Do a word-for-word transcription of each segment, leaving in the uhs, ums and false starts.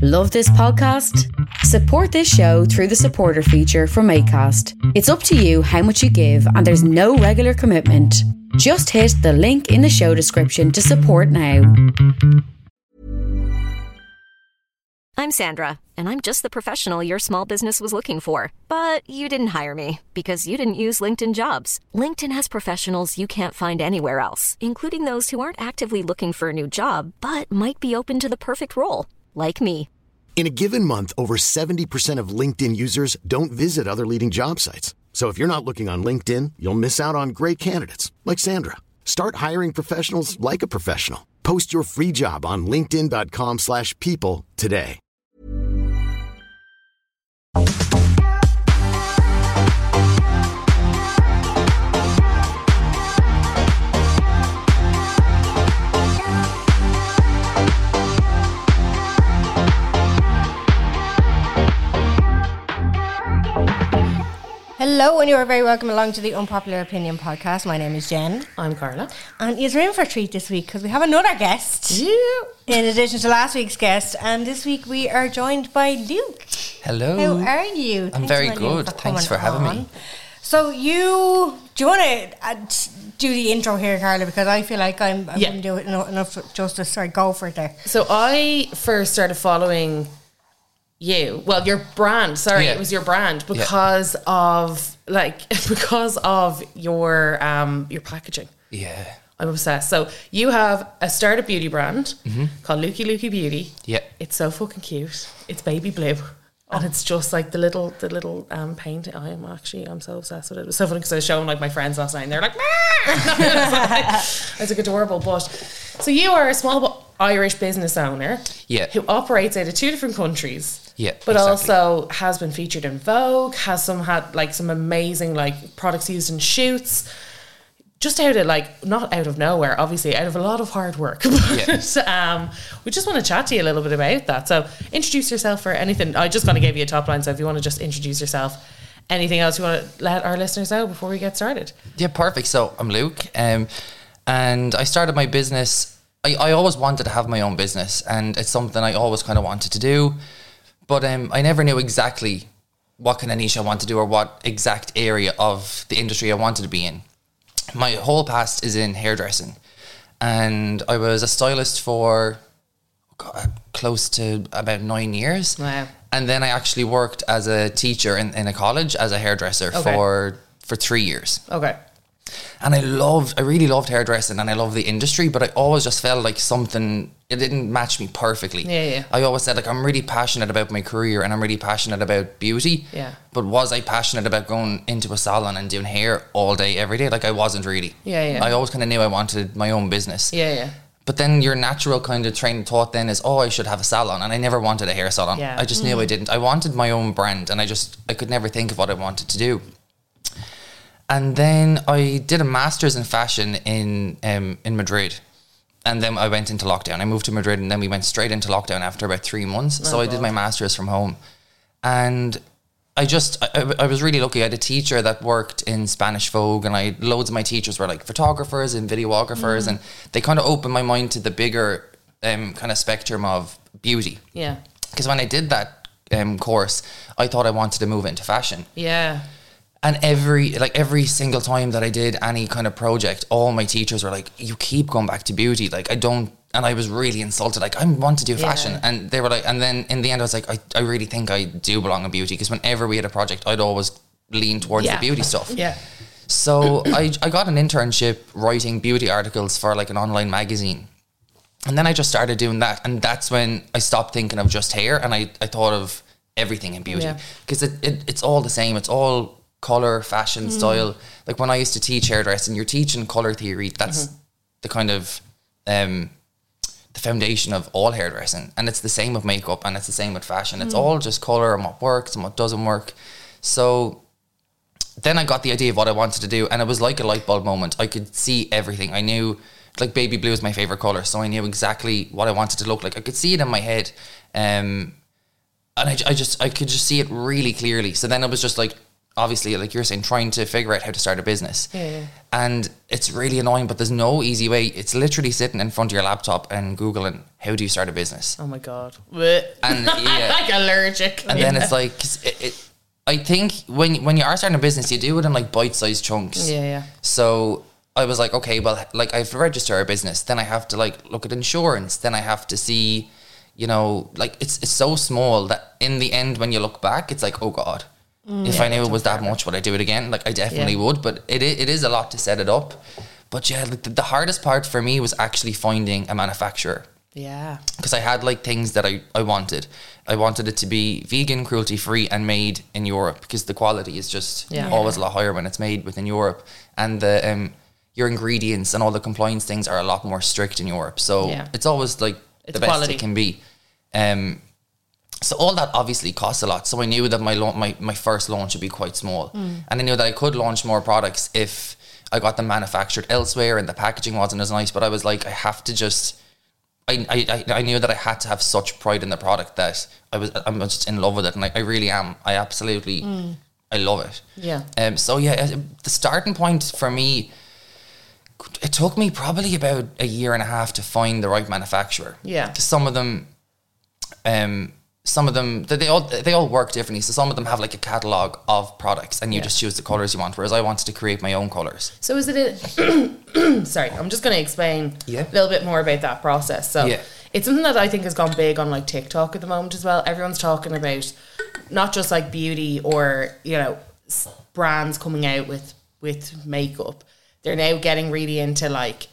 Love this podcast? Support this show through the supporter feature from Acast. It's up to you how much you give and there's no regular commitment. Just hit the link in the show description to support now. I'm Sandra, and I'm just the professional your small business was looking for. But you didn't hire me because you didn't use LinkedIn Jobs. LinkedIn has professionals you can't find anywhere else, including those who aren't actively looking for a new job, but might be open to the perfect role, like me. In a given month, over seventy percent of LinkedIn users don't visit other leading job sites. So if you're not looking on LinkedIn, you'll miss out on great candidates like Sandra. Start hiring professionals like a professional. Post your free job on linkedin.com slash people today. Hello, and you are very welcome along to the Unpopular Opinion podcast. My name is Jen. I'm Carla. And you're in for a treat this week because we have another guest. Yeah. In addition to last week's guest. And this week we are joined by Luke. Hello. How are you? I'm Thanks very good. For Thanks for having on. me. So you, do you want to uh, do the intro here, Carla? Because I feel like I'm, I yeah. wouldn't do it enough, enough justice. Sorry, go for it there. So I first started following you, well, your brand, sorry, yeah. it was your brand because yeah. of, like, because of your um your packaging. Yeah. I'm obsessed. So you have a startup beauty brand mm-hmm. called Lukey Lukey Beauty. Yeah. It's so fucking cute. It's baby blue. Oh. And it's just like the little, the little um, painting. I am actually, I'm so obsessed with it. It was so funny because I was showing like my friends last night and they're like, it's like adorable. But so you are a small Irish business owner, yeah, who operates out of two different countries, yeah, but exactly. also has been featured in Vogue, has some had like some amazing like products used in shoots. Just out of like, not out of nowhere, obviously, out of a lot of hard work. But yeah. um, we just want to chat to you a little bit about that. So introduce yourself for anything. I just kind of gave you a top line, so if you want to just introduce yourself, anything else you want to let our listeners know before we get started? Yeah, perfect. So I'm Luke, um, and I started my business. I, I always wanted to have my own business, and it's something I always kind of wanted to do, but um, I never knew exactly what kind of niche I wanted to do or what exact area of the industry I wanted to be in. My whole past is in hairdressing, and I was a stylist for God, close to about nine years. Wow. And then I actually worked as a teacher in, in a college as a hairdresser okay. for for three years. Okay. And I loved, I really loved hairdressing and I loved the industry, but I always just felt like something, it didn't match me perfectly. Yeah, yeah. I always said like, I'm really passionate about my career and I'm really passionate about beauty. Yeah. But was I passionate about going into a salon and doing hair all day, every day? Like I wasn't really. Yeah, yeah. I always kind of knew I wanted my own business. Yeah, yeah. But then your natural kind of train of thought then is, oh, I should have a salon. And I never wanted a hair salon. Yeah. I just mm. knew I didn't. I wanted my own brand and I just, I could never think of what I wanted to do. And then I did a master's in fashion in um, in Madrid. And then I went into lockdown. I moved to Madrid and then we went straight into lockdown after about three months. Oh, so God. I did my master's from home. And I just, I, I was really lucky. I had a teacher that worked in Spanish Vogue and I loads of my teachers were like photographers and videographers mm. and they kind of opened my mind to the bigger um, kind of spectrum of beauty. Yeah. Because when I did that um, course, I thought I wanted to move into fashion. Yeah. And every like every single time that I did any kind of project, all my teachers were like, you keep going back to beauty. Like I don't, and I was really insulted. Like I want to do fashion. Yeah. And they were like, and then in the end I was like, I, I really think I do belong in beauty. Because whenever we had a project, I'd always lean towards yeah. the beauty stuff. Yeah. So I, I got an internship writing beauty articles for like an online magazine. And then I just started doing that. And that's when I stopped thinking of just hair. And I, I thought of everything in beauty. Because yeah. it, it it's all the same. It's all colour, fashion, mm. style. Like when I used to teach hairdressing, you're teaching colour theory. That's mm-hmm. the kind of um, the foundation of all hairdressing. And it's the same with makeup and it's the same with fashion. Mm. It's all just colour and what works and what doesn't work. So then I got the idea of what I wanted to do and it was like a light bulb moment. I could see everything. I knew, like baby blue is my favourite colour, so I knew exactly what I wanted to look like. I could see it in my head. Um, and I, I just, I could just see it really clearly. So then it was just like, obviously, like you're saying, trying to figure out how to start a business. Yeah, yeah. And it's really annoying, but there's no easy way. It's literally sitting in front of your laptop and Googling, how do you start a business? Oh my God. And And, yeah. I'm like allergic. And then it's like, 'cause it, it, I think when when you are starting a business, you do it in like bite-sized chunks. Yeah, yeah. So I was like, okay, well, like I have to register a business. Then I have to like look at insurance. Then I have to see, you know, like it's it's so small that in the end, when you look back, it's like, oh God, mm, if yeah, I knew it was that much, would I do it again? Like I definitely yeah. would, but it it is a lot to set it up. But yeah, the, the hardest part for me was actually finding a manufacturer. Yeah. Because I had like things that I, I wanted. I wanted it to be vegan, cruelty free and made in Europe because the quality is just yeah. always a lot higher when it's made within Europe. And the um your ingredients and all the compliance things are a lot more strict in Europe. So yeah. it's always like it's the best quality. It can be. Um, so all that obviously costs a lot. So I knew that my la- my, my first launch would be quite small. Mm. And I knew that I could launch more products if I got them manufactured elsewhere and the packaging wasn't as nice. But I was like, I have to just... I, I, I knew that I had to have such pride in the product that I was I'm just in love with it. And I, I really am. I absolutely... Mm. I love it. Yeah. Um. So yeah, the starting point for me... It took me probably about a year and a half to find the right manufacturer. Yeah. Because some of them, um, some of them, they, they all they all work differently. So some of them have like a catalogue of products, and you yeah. just choose the colours you want. Whereas I wanted to create my own colours. So is it a? Sorry, I'm just going to explain yeah. a little bit more about that process. So yeah. it's something that I think has gone big on like TikTok at the moment as well. Everyone's talking about not just like beauty or you know brands coming out with with makeup. They're now getting really into like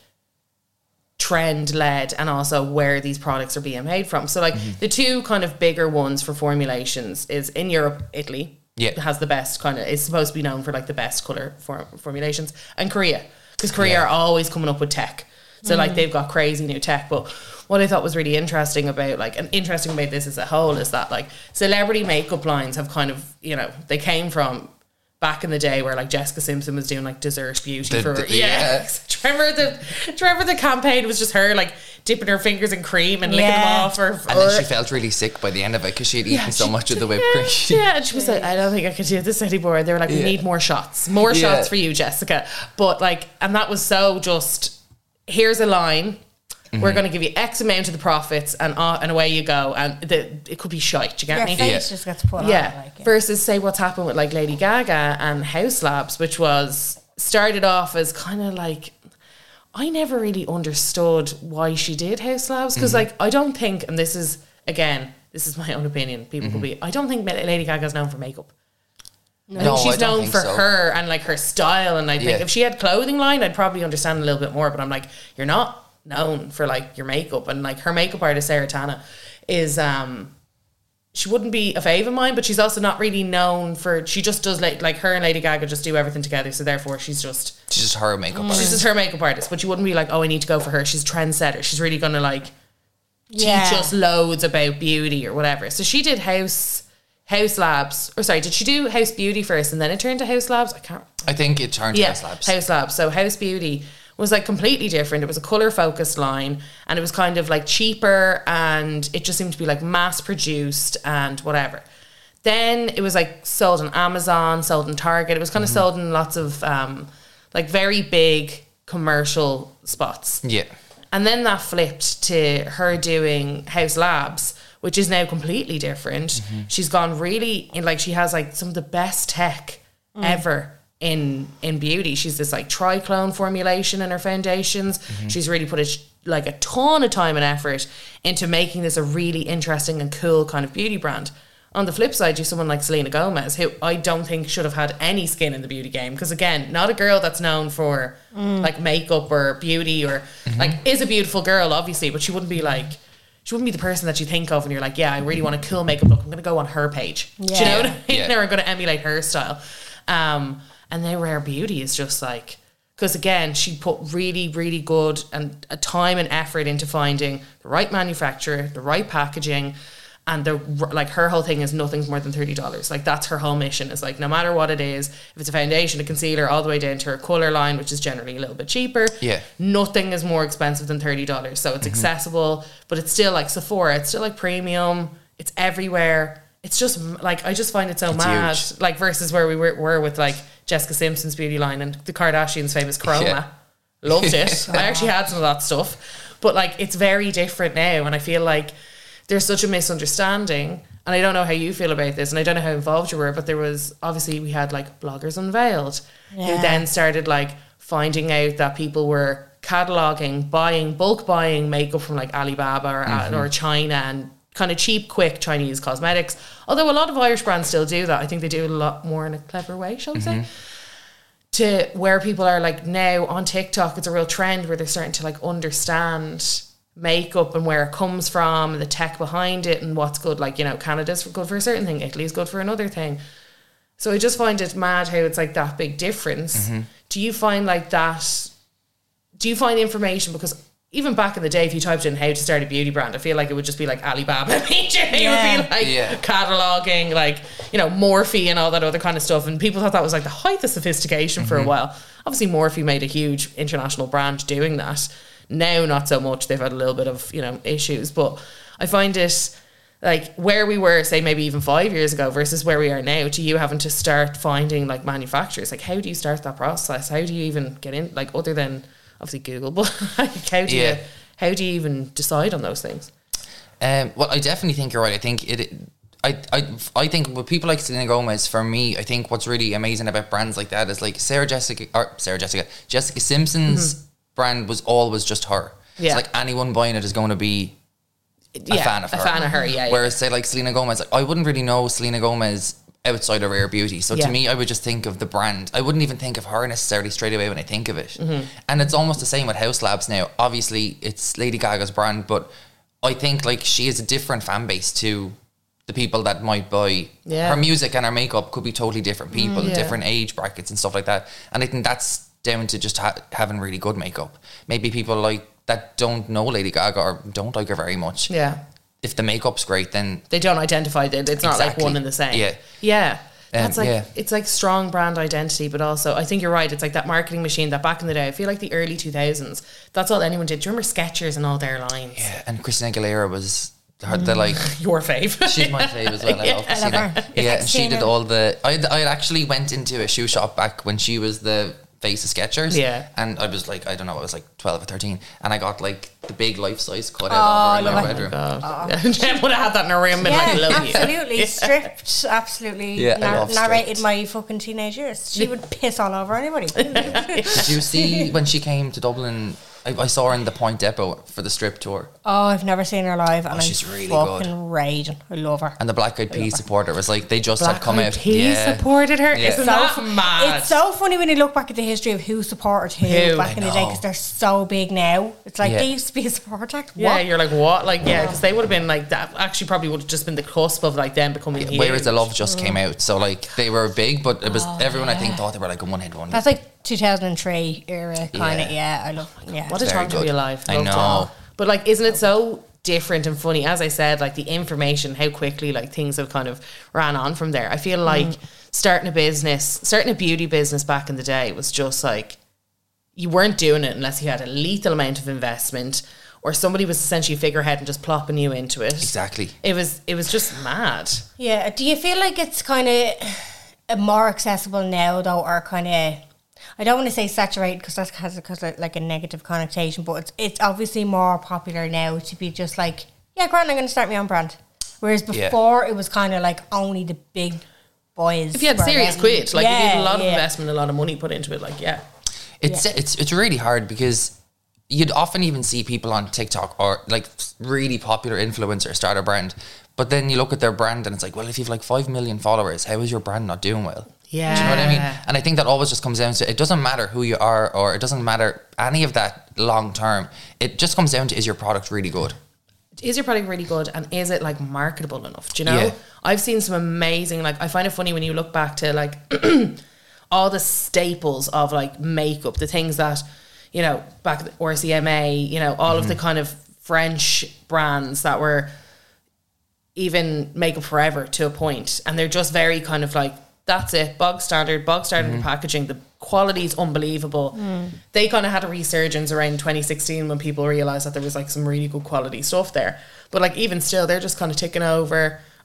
trend led and also where these products are being made from. So like mm-hmm. the two kind of bigger ones for formulations is in Europe, Italy yeah. has the best kind of, is supposed to be known for like the best colour for, formulations, and Korea, because Korea yeah. are always coming up with tech. So mm. like they've got crazy new tech. But what I thought was really interesting about like, and interesting about this as a whole is that like celebrity makeup lines have kind of, you know, they came from back in the day where like Jessica Simpson was doing like dessert beauty the, for the, yeah. yeah. Remember the remember the campaign was just her like dipping her fingers in cream and yeah. licking them off her. And then she felt really sick by the end of it because she had eaten yeah, so much of the whipped yeah, cream. Yeah, and she was like, I don't think I can do this anymore. They were like, we yeah. need more shots, more yeah. shots for you, Jessica. But like, and that was so just here's a line. Mm-hmm. We're going to give you X amount of the profits, and uh, and away you go. And the, it could be shite. You get Your me? Your face yeah. just gets put yeah. on. Like, yeah. Versus say what's happened with like Lady Gaga and House Labs, which was started off as kind of like I never really understood why she did House Labs because mm-hmm. like I don't think, and this is again this is my own opinion. People mm-hmm. could be. I don't think Lady Gaga's known for makeup. No, I think she's I known think for so. her and like her style, and I think yeah. if she had clothing line, I'd probably understand a little bit more. But I'm like, you're not known for like your makeup, and like her makeup artist Sarah Tana is um she wouldn't be a fave of mine, but she's also not really known for she just does like like her and Lady Gaga just do everything together, so therefore she's just she's just her makeup mm. artist. She's just her makeup artist, but you wouldn't be like, oh, I need to go for her. She's a trendsetter. She's really gonna like yeah. teach us loads about beauty or whatever. So she did House House Labs, or sorry, did she do House Beauty first and then it turned to House Labs? I can't I think it turned to yeah, House Labs. House Labs. So House Beauty was like completely different. It was a colour focused line, and it was kind of like cheaper, and it just seemed to be like mass produced and whatever. Then it was like sold on Amazon, sold in Target. It was kind of mm-hmm. sold in lots of um, like very big commercial spots. Yeah. And then that flipped to her doing House Labs, which is now completely different. Mm-hmm. She's gone really in like she has like some of the best tech mm. ever in in beauty. She's this like triclone formulation in her foundations. Mm-hmm. She's really put a, like a ton of time and effort into making this a really interesting and cool kind of beauty brand. On the flip side, you have someone like Selena Gomez, who I don't think should have had any skin in the beauty game, because again, not a girl that's known for mm. like makeup or beauty or mm-hmm. like is a beautiful girl obviously, but she wouldn't be like she wouldn't be the person that you think of and you're like, yeah, I really want a cool makeup look, I'm going to go on her page. Yeah. Do you know what I mean? Yeah. They're going to emulate her style. Um And then Rare Beauty is just like, because again, she put really, really good and a time and effort into finding the right manufacturer, the right packaging, and the like. Her whole thing is nothing's more than thirty dollars. Like that's her whole mission. Is like no matter what it is, if it's a foundation, a concealer, all the way down to her color line, which is generally a little bit cheaper. Yeah, nothing is more expensive than thirty dollars. So it's mm-hmm. accessible, but it's still like Sephora. It's still like premium. It's everywhere. it's just like, I just find it so It's mad. huge. Like versus where we were, were with like Jessica Simpson's beauty line and the Kardashians' famous Chroma. Yeah. Loved it. I actually had some of that stuff. But like, it's very different now. And I feel like there's such a misunderstanding. And I don't know how you feel about this, and I don't know how involved you were, but there was, obviously we had like Bloggers Unveiled, Yeah. who then started like finding out that people were cataloguing, buying, bulk buying makeup from like Alibaba or, Mm-hmm. or China, and kind of cheap, quick Chinese cosmetics. Although a lot of Irish brands still do that. I think they do it a lot more in a clever way, shall we Mm-hmm. say? To where people are like now on TikTok, it's a real trend where they're starting to like understand makeup and where it comes from and the tech behind it and what's good. Like, you know, Canada's good for a certain thing, Italy's good for another thing. So I just find it mad how it's like that big difference. Mm-hmm. Do you find like that, do you find information, because even back in the day, if you typed in how to start a beauty brand, I feel like it would just be like Alibaba. It Yeah. would be like Yeah. cataloguing, like, you know, Morphe and all that other kind of stuff. And people thought that was like the height of sophistication for a while. Obviously, Morphe made a huge international brand doing that. Now, not so much. They've had a little bit of, you know, issues. But I find it like where we were, say, maybe even five years ago versus where we are now, to you having to start finding like manufacturers. Like, how do you start that process? How do you even get in, like, other than obviously Google, but like, how do Yeah. you how do you even decide on those things? Um, well, I definitely think you're right. I think it. I, I, I think with people like Selena Gomez, for me, I think what's really amazing about brands like that is like Sarah Jessica or Sarah Jessica Jessica Simpson's Mm-hmm. brand was always just her. Yeah. It's like anyone buying it is going to be a Yeah, fan of a her. fan of her, yeah, yeah. Whereas say like Selena Gomez, like I wouldn't really know Selena Gomez outside of Rare Beauty. So Yeah. to me, I would just think of the brand. I wouldn't even think of her necessarily straight away when I think of it. Mm-hmm. And it's almost the same with House Labs now. Obviously, it's Lady Gaga's brand, but I think like she is a different fan base to the people that might buy Yeah. her music, and her makeup could be totally different people, yeah. different age brackets and stuff like that. And I think that's down to just ha- having really good makeup. Maybe people like that don't know Lady Gaga or don't like her very much. Yeah. If the makeup's great, then They don't identify it. It's not like Exactly. one and the same. Yeah. Yeah. That's Um, like, yeah. it's like strong brand identity, but also I think you're right. It's like that marketing machine that back in the day, I feel like the early two thousands, that's all anyone did. Do you remember Skechers and all their lines? yeah. And Christina Aguilera was her, the like. Your fave. She's my fave as well. I love Yeah. Christina. I love her. Yeah, and she Christina. did all the. I I actually went into a shoe shop back when she was the face of Skechers. Yeah. And I was like, I don't know, I was like twelve or thirteen, and I got like the big life size cut Oh, out of her in love my it. bedroom. God. Jen would have had that in her room and been like, Yeah, love you. absolutely. Stripped, absolutely Yeah, I nar- love narrated stripped. my fucking teenage years. She would piss all over anybody. Did you see when she came to Dublin? I, I saw her in the Point Depot for the strip tour, Oh, I've never seen her live, and Oh, she's I'm really fucking good. raging. I love her. and the Black Eyed Peas supporter was like they just had Black come Eyed out. Peas yeah, supported her. Yeah. Isn't So that fu- mad? It's so funny when you look back at the history of who supported who, Who? back in I the day, know. because they're so big now. It's like Yeah. they used to be a supporter. Yeah, What? you're like, what? Like, yeah, because they would have been like that. Actually, probably would have just been the cusp of like them becoming huge. Where is the Love just came out, so like they were big, but it was everyone I think thought they were like a one hit wonder. That's like two thousand three era kind of. Yeah. Yeah, I love. Yeah, What a Very time to be good. alive. I Loved it know. all. But like, isn't it so different and funny? As I said, like the information, how quickly like things have kind of ran on from there. I feel like starting a business, starting a beauty business back in the day was just like, you weren't doing it unless you had a lethal amount of investment or somebody was essentially a figurehead and just plopping you into it. Exactly. It was, it was just mad. Yeah. Do you feel like it's kind of more accessible now, though, or kind of? I don't want to say saturated because that has because like a negative connotation, but it's it's obviously more popular now to be just like, yeah, Grant, I'm going to start my own brand. Whereas Yeah. before it was kind of like only the big boys. If you had were serious getting- quid, like you Yeah, need a lot of yeah. investment, a lot of money put into it, like, yeah. It's it's it's really hard because you'd often even see people on TikTok or like really popular influencers start a brand, but then you look at their brand and it's like, well, if you've like five million followers, how is your brand not doing well? Yeah. Do you know what I mean? And I think that always just comes down to, it doesn't matter who you are or it doesn't matter any of that long term. It just comes down to, is your product really good? Is your product really good and is it like marketable enough? Do you know? Yeah. I've seen some amazing, like I find it funny when you look back to like all the staples of like makeup, the things that, you know, back at R C M A, you know, all of the kind of French brands that were even Makeup Forever to a point, and they're just very kind of like, that's it, bog standard, bog standard in packaging. The quality's unbelievable. They kind of had a resurgence around twenty sixteen when people realised that there was like some really good quality stuff there. But like even still, they're just kind of ticking over.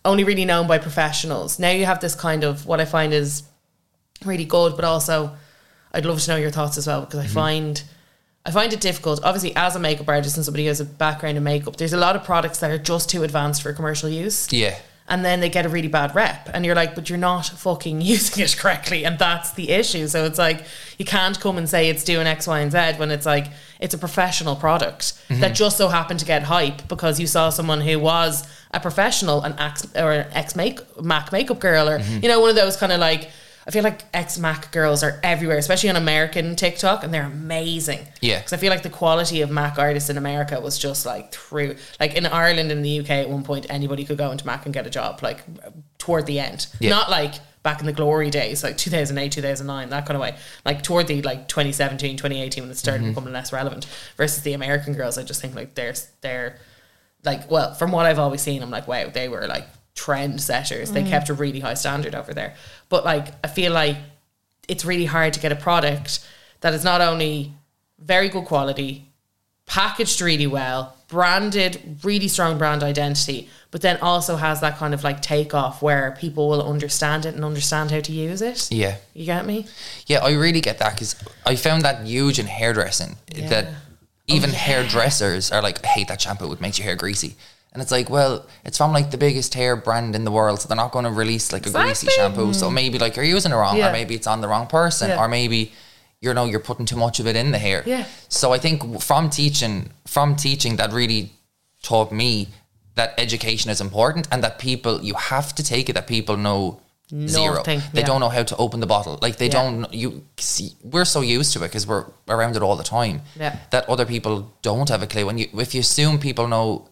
only really known by professionals. Now you have this kind of, what I find is really good, but also I'd love to know your thoughts as well, because I mm-hmm. find I find it difficult. Obviously, as a makeup artist and somebody who has a background in makeup, there's a lot of products that are just too advanced for commercial use. Yeah. And then they get a really bad rep, and you're like, but you're not fucking using it correctly, and that's the issue. So it's like, you can't come and say it's doing X, Y, and Z when it's like, it's a professional product mm-hmm. that just so happened to get hype because you saw someone who was a professional, an ex or an ex make Mac makeup girl, or mm-hmm. you know, one of those kind of like, I feel like ex-Mac girls are everywhere, especially on American TikTok, and they're amazing. Yeah. Because I feel like the quality of Mac artists in America was just like through, like in Ireland and the U K at one point, anybody could go into Mac and get a job, like toward the end. Yeah. Not like back in the glory days, like two thousand eight, two thousand nine, that kind of way. Like toward the like twenty seventeen, twenty eighteen when it started mm-hmm. becoming less relevant. Versus the American girls, I just think like they're, they're like, well, from what I've always seen, I'm like, wow, they were like trend setters. They mm. kept a really high standard over there. But like, I feel like it's really hard to get a product that is not only very good quality, packaged really well, branded, really strong brand identity, but then also has that kind of like takeoff where people will understand it and understand how to use it. Yeah. You get me? Yeah, I really get that, because I found that huge in hairdressing, yeah. that even oh, yeah. hairdressers are like, I hate that shampoo, it makes your hair greasy. And it's like, well, it's from like the biggest hair brand in the world, so they're not going to release like a exactly. greasy shampoo. Mm. So maybe like you're using it wrong, yeah. or maybe it's on the wrong person, yeah. or maybe you know you're putting too much of it in the hair. Yeah. So I think from teaching, from teaching, that really taught me that education is important, and that people, you have to take it that people know Nothing. zero. They yeah. don't know how to open the bottle. Like they yeah. don't. You see, we're so used to it because we're around it all the time. Yeah. That other people don't have a clue. When you, if you assume people know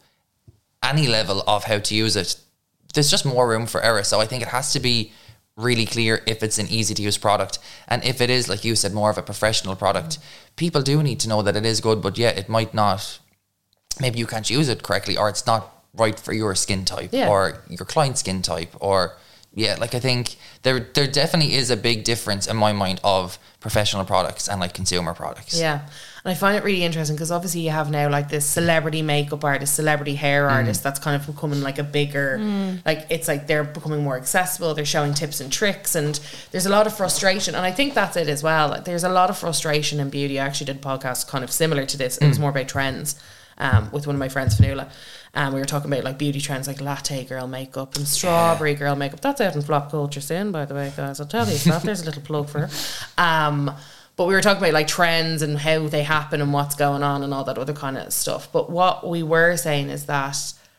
any level of how to use it, there's just more room for error. So I think it has to be really clear if it's an easy to use product, and if it is, like you said, more of a professional product, mm. people do need to know that it is good, but yeah, it might not, maybe you can't use it correctly, or it's not right for your skin type yeah. or your client's skin type, or yeah, like I think there there definitely is a big difference in my mind of professional products and like consumer products. Yeah. And I find it really interesting because obviously you have now like this celebrity makeup artist, celebrity hair mm. artist that's kind of becoming like a bigger, mm. like it's like they're becoming more accessible. They're showing tips and tricks, and there's a lot of frustration. And I think that's it as well. Like there's a lot of frustration in beauty. I actually did a podcast kind of similar to this. It mm. was more about trends um, with one of my friends, Fanula. And we were talking about like beauty trends like latte girl makeup and strawberry yeah. girl makeup. That's out in Flop Culture soon, by the way, guys. I'll tell you that. There's a little plug for her. Um, but we were talking about like trends and how they happen and what's going on and all that other kind of stuff. But what we were saying is that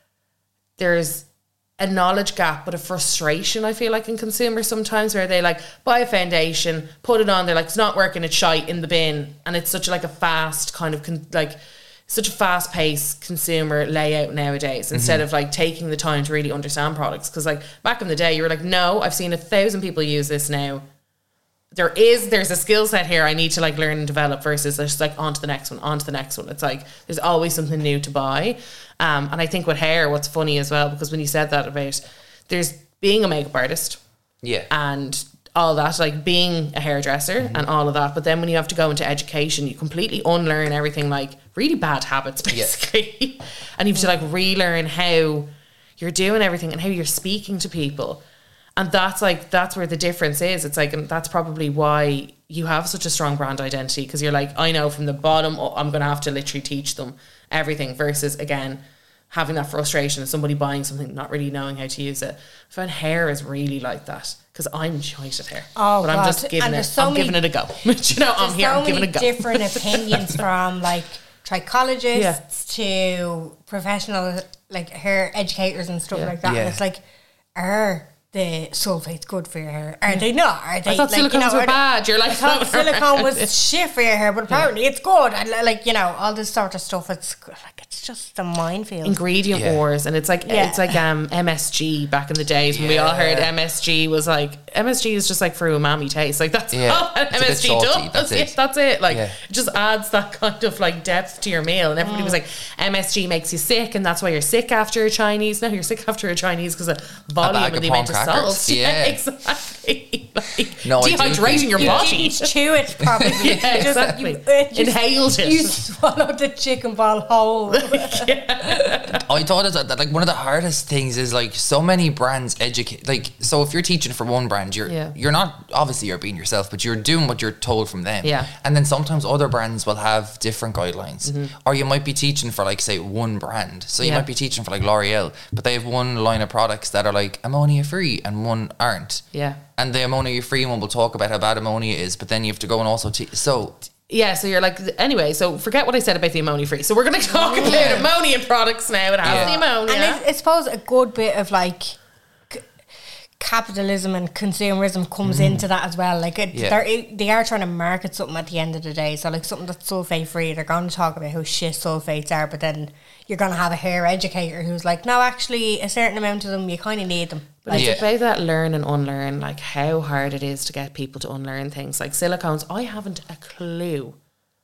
there's a knowledge gap, but a frustration, I feel like, in consumers sometimes, where they like buy a foundation, put it on, they're like, it's not working, it's shite, in the bin. And it's such like a fast kind of con- like such a fast-paced consumer layout nowadays, instead mm-hmm. of like taking the time to really understand products. Because like back in the day you were like, no, I've seen a thousand people use this now, there is there's a skill set here I need to like learn and develop, versus just like on to the next one, on to the next one. It's like there's always something new to buy. Um, and I think with hair, what's funny as well, because when you said that about there's being a makeup artist, yeah, and all that, like being a hairdresser mm-hmm. and all of that, but then when you have to go into education, you completely unlearn everything, like really bad habits basically, yeah. and you have to like relearn how you're doing everything and how you're speaking to people. And that's like, that's where the difference is. It's like, and that's probably why you have such a strong brand identity, because you're like, I know from the bottom, oh, I'm going to have to literally teach them everything, versus again, having that frustration of somebody buying something, not really knowing how to use it. I find hair is really like that, because I'm shite at hair. Oh, but God. I'm just giving and it, so I'm many, giving it a go. you know, I'm here, so I'm giving it a go. different opinions from like trichologists yeah. to professional like hair educators and stuff yeah. like that. Yeah. And it's like, are the sulfate's good for your hair? Are yeah. they not? Are they? I thought like, silicones you know, were bad. You're like, I thought silicone was shit for your hair, but apparently yeah. it's good. And like, you know, all this sort of stuff. It's like, it's just a minefield. Ingredient yeah. wars, and it's like yeah. it's like um M S G back in the days when yeah. we all heard M S G was like, M S G is just like for umami taste. Like that's yeah. all M S G does. That's it. That's it. Like yeah. it just adds that kind of like depth to your meal. And everybody mm. was like, M S G makes you sick, and that's why you're sick after a Chinese. No, you're sick after a Chinese because of volume, and the amount of crackers. salt. Yeah. exactly. Like No, I do dehydrating think- your You body. didn't chew it properly. Yeah, You just- exactly. you, uh, you- Inhaled it. You swallowed the chicken ball whole. I thought that, that like one of the hardest things is like so many brands educate, like, so if you're teaching for one brand, you're Yeah. you're not, obviously you're being yourself, but you're doing what you're told from them. Yeah. And then sometimes other brands will have different guidelines, Mm-hmm. or you might be teaching for like, say, one brand. So you Yeah. might be teaching for like L'Oreal, but they have one line of products that are like ammonia free and one aren't. Yeah. And the ammonia free one will talk about how bad ammonia is, but then you have to go and also teach. So Yeah, so you're like, anyway, so forget what I said about the ammonia free. So we're going to talk about ammonia products now. It has Yeah. the ammonia. And it's, I suppose a good bit of like c- capitalism and consumerism comes into that as well. Like it, Yeah. they're, they are trying to market something at the end of the day. So like something that's sulfate free, they're going to talk about how shit sulfates are, but then you're going to have a hair educator who's like, no, actually a certain amount of them, you kind of need them. But it's Yeah. about that learn and unlearn, like how hard it is to get people to unlearn things. Like silicones, I haven't a clue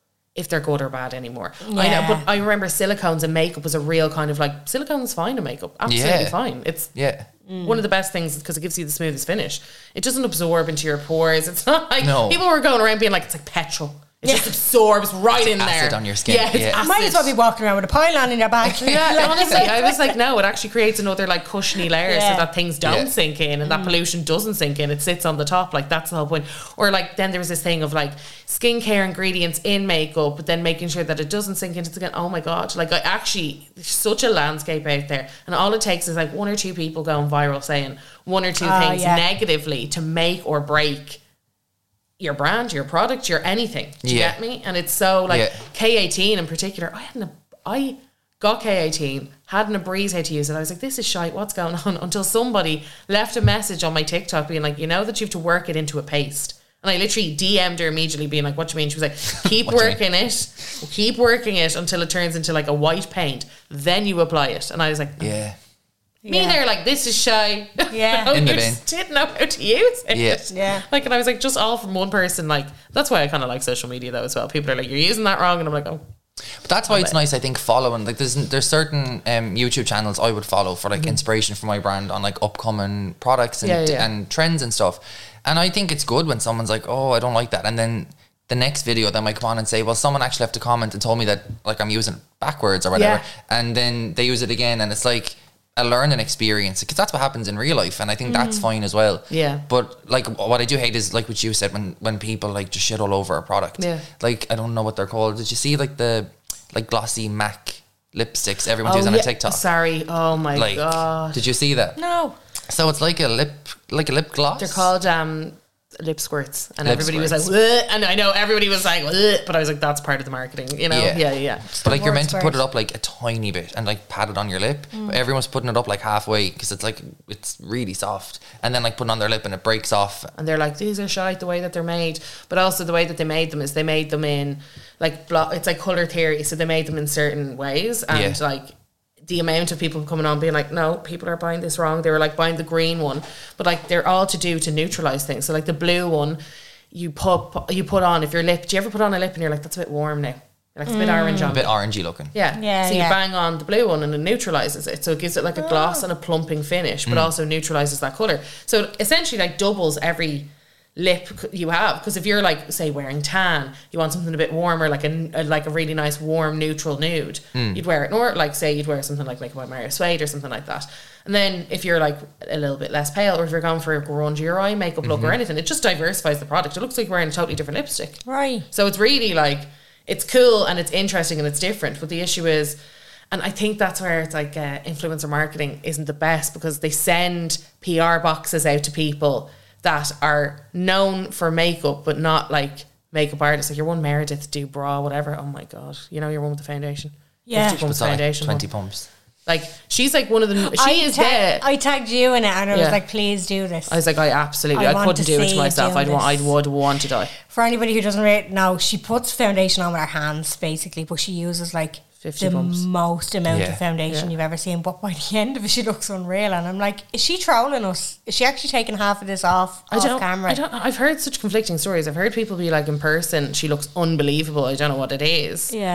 if they're good or bad anymore. I know, Yeah. but I remember silicones and makeup was a real kind of like, silicone's fine in makeup. Absolutely Yeah. fine. It's yeah. one of the best things because it gives you the smoothest finish. It doesn't absorb into your pores. It's not like No. people were going around being like, it's like petrol. It just absorbs right in there. acid on your skin. Yeah, it's Yeah. acid. Might as well be walking around with a pylon in your back. Yeah, honestly, I was like, no, it actually creates another like cushiony layer Yeah. so that things don't Yeah. sink in and that pollution doesn't sink in. It sits on the top, like that's the whole point. Or like then there was this thing of like skincare ingredients in makeup, but then making sure that it doesn't sink into the skin. Oh my god! Like I actually, there's such a landscape out there, and all it takes is like one or two people going viral saying one or two Oh, things yeah. negatively to make or break your brand, your product, your anything. Do you Yeah. get me? And it's so like Yeah. K eighteen in particular. I hadn't. A, I got K eighteen, hadn't a breeze how to use it. I was like, this is shite. What's going on? Until somebody left a message on my TikTok being like, you know that you have to work it into a paste. And I literally D M'd her immediately being like, what do you mean? She was like, keep What do you working it, keep working it until it turns into like a white paint. Then you apply it. And I was like, Yeah. me Yeah. there like, this is shy. Yeah. In the You bin. just didn't know how to use it. Yeah. Yeah. Like, and I was like, just all from one person. Like, that's why I kind of like social media though as well. People are like, you're using that wrong. And I'm like, oh. But that's why it's nice, I think, following, like there's there's certain um, YouTube channels I would follow for like inspiration for my brand on like upcoming products and, Yeah, yeah. and trends and stuff. And I think it's good when someone's like, oh, I don't like that. And then the next video they might come on and say, well, someone actually left a comment and told me that like I'm using it backwards or whatever. Yeah. And then they use it again and it's like a learning experience because that's what happens in real life. And I think that's fine as well. Yeah. But like what I do hate is like what you said when, when people like just shit all over a product. Yeah. Like, I don't know what they're called. Did you see like the like glossy MAC lipsticks everyone Oh, uses on yeah. a TikTok? Sorry. Oh my Like, god. did you see that? No. So it's like a lip, like a lip gloss. They're called um, lip squirts, and Lip everybody squirts. was like, "Ugh," and I know everybody was like, "Ugh," but I was like, that's part of the marketing, you know? Yeah. Yeah, yeah. yeah. But like you're word meant to put squirt. it up like a tiny bit and like pat it on your lip. Mm. But everyone's putting it up like halfway because it's like it's really soft, and then like putting it on their lip and it breaks off. And they're like, these are shite the way that they're made, but also the way that they made them is they made them in like blo- it's like color theory, so they made them in certain ways, and Yeah. like the amount of people coming on being like, no, people are buying this wrong. They were like buying the green one, but like they're all to do to neutralize things. So like the blue one, you put you put on if your lip. Do you ever put on a lip and you're like, that's a bit warm now? You're like, it's a bit orange on A bit orangey looking. Yeah. Yeah, So you yeah. bang on the blue one and it neutralizes it. So it gives it like a gloss and a plumping finish, but also neutralizes that color. So it essentially like doubles every lip c- you have. Because if you're like, say, wearing tan, you want something a bit warmer, like a, a like a really nice warm neutral nude, you'd wear it. Or like say you'd wear something like like by Mario Suede or something like that. And then if you're like a little bit less pale, or if you're going for a grungier eye makeup look or anything, it just diversifies the product. It looks like you're wearing a totally different lipstick. Right. So it's really like, it's cool and it's interesting and it's different. But the issue is, and I think that's where it's like uh, influencer marketing isn't the best, because they send P R boxes out to people that are known for makeup, but not like makeup artists. Like your one Meredith Dubras, whatever. Oh my God. You know, your one with the foundation. Yeah. fifty pumps It's like foundation. twenty one. pumps. Like she's like one of the, she I is ta- there. I tagged you in it and I Yeah. was like, please do this. I was like, I absolutely, I I, want couldn't to do it see to you myself. doing I'd want, I this. would want to die. For anybody who doesn't really know, she puts foundation on with her hands basically, but she uses like fifty the pumps. most amount Yeah. of foundation Yeah. you've ever seen. But by the end of it, she looks unreal. And I'm like, is she trolling us? Is she actually taking half of this off, I off don't, camera? I don't. I've heard such conflicting stories. I've heard people be like, in person, she looks unbelievable. I don't know what it is. Yeah.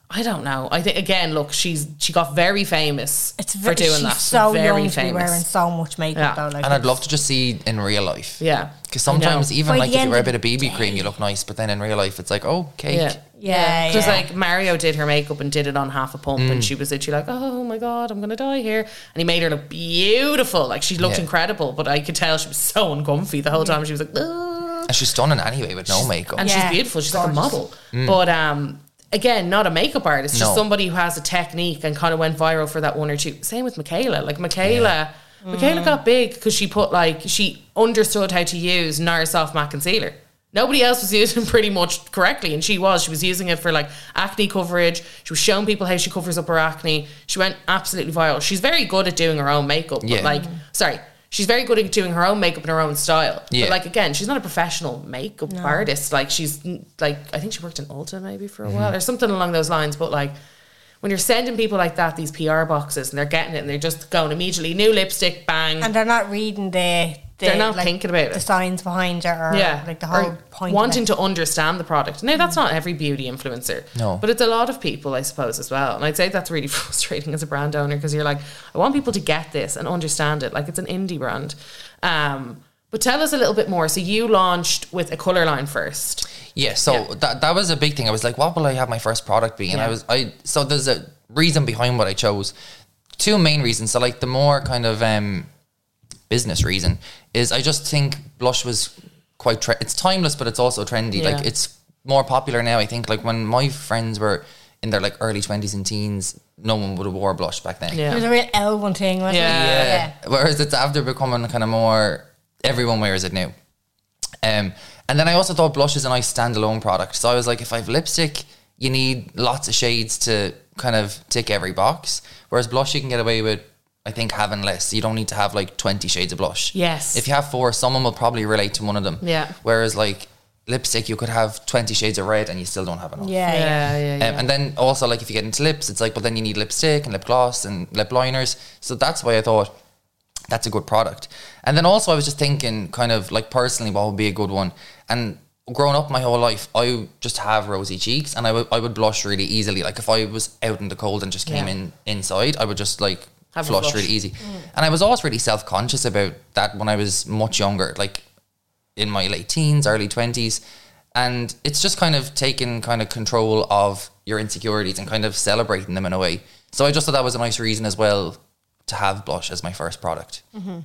I don't know. I think again, look, she's she got very famous It's for very, doing she's that. so very young to famous. be wearing so much makeup Yeah. though. Like And I'd it's- love to just see in real life. Yeah. Because sometimes I know. even By like the if you end wear a of bit of the B B cream, you look nice. But then in real life, it's like, oh, cake. Yeah. Yeah, Because yeah. like Mario did her makeup and did it on half a pump, Mm. and she was literally like, "Oh my god, I'm gonna die here," and he made her look beautiful. Like she looked Yeah. incredible, but I could tell she was so uncomfy the whole time. She was like, "Ugh." And she's stunning anyway with no makeup. And Yeah. she's beautiful. She's like a Gorgeous. model, but um. Again, not a makeup artist, just No. somebody who has a technique and kind of went viral for that one or two. Same with Michaela. Like Michaela, Michaela got big because she put like she understood how to use Nars Soft Matte Concealer. Nobody else was using it pretty much correctly, and she was. She was using it for like acne coverage. She was showing people how she covers up her acne. She went absolutely viral. She's very good at doing her own makeup. Yeah. But like, sorry, she's very good at doing her own makeup in her own style. Yeah. But like again, she's not a professional makeup artist. Like she's like, I think she worked in Ulta maybe for a while or something along those lines. But like, when you're sending people like that these P R boxes and they're getting it and they're just going immediately new lipstick, bang. and they're not reading the, the They're not like, thinking about the it. signs behind it or yeah, like the whole or point wanting of it. to understand the product. Now that's not every beauty influencer, No. but it's a lot of people, I suppose, as well. And I'd say that's really frustrating as a brand owner because you're like, I want people to get this and understand it. Like it's an indie brand. Um, but tell us a little bit more. So you launched with a colour line first. Yeah, so Yeah. that that was a big thing. I was like, what will I have my first product be? And Yeah. I was I so there's a reason behind what I chose. Two main reasons. So like the more kind of um business reason is I just think blush was quite tre- it's timeless, but it's also trendy. Yeah. Like it's more popular now. I think like when my friends were in their like early twenties and teens, no one would have wore blush back then. Yeah. It was a real L one thing, wasn't Yeah. it? Yeah. Whereas it's after becoming kind of more, everyone wears it now. Um, and then I also thought blush is a nice standalone product. So I was like, if I have lipstick, you need lots of shades to kind of tick every box. Whereas blush, you can get away with, I think, having less. You don't need to have like twenty shades of blush. Yes. If you have four, someone will probably relate to one of them. Yeah. Whereas like lipstick, you could have twenty shades of red and you still don't have enough. Yeah, yeah. Yeah, yeah, yeah. Um, and then also like if you get into lips, it's like, but then you need lipstick and lip gloss and lip liners. So that's why I thought that's a good product. And then also I was just thinking kind of like personally what would be a good one. And growing up my whole life, I just have rosy cheeks and I would I would blush really easily. Like if I was out in the cold and just came Yeah. in inside, I would just like Have a flush, flush. really easy. And I was always really self-conscious about that when I was much younger, like in my late teens, early twenties. And it's just kind of taking kind of control of your insecurities and kind of celebrating them in a way. So I just thought that was a nice reason as well to have blush as my first product. Um,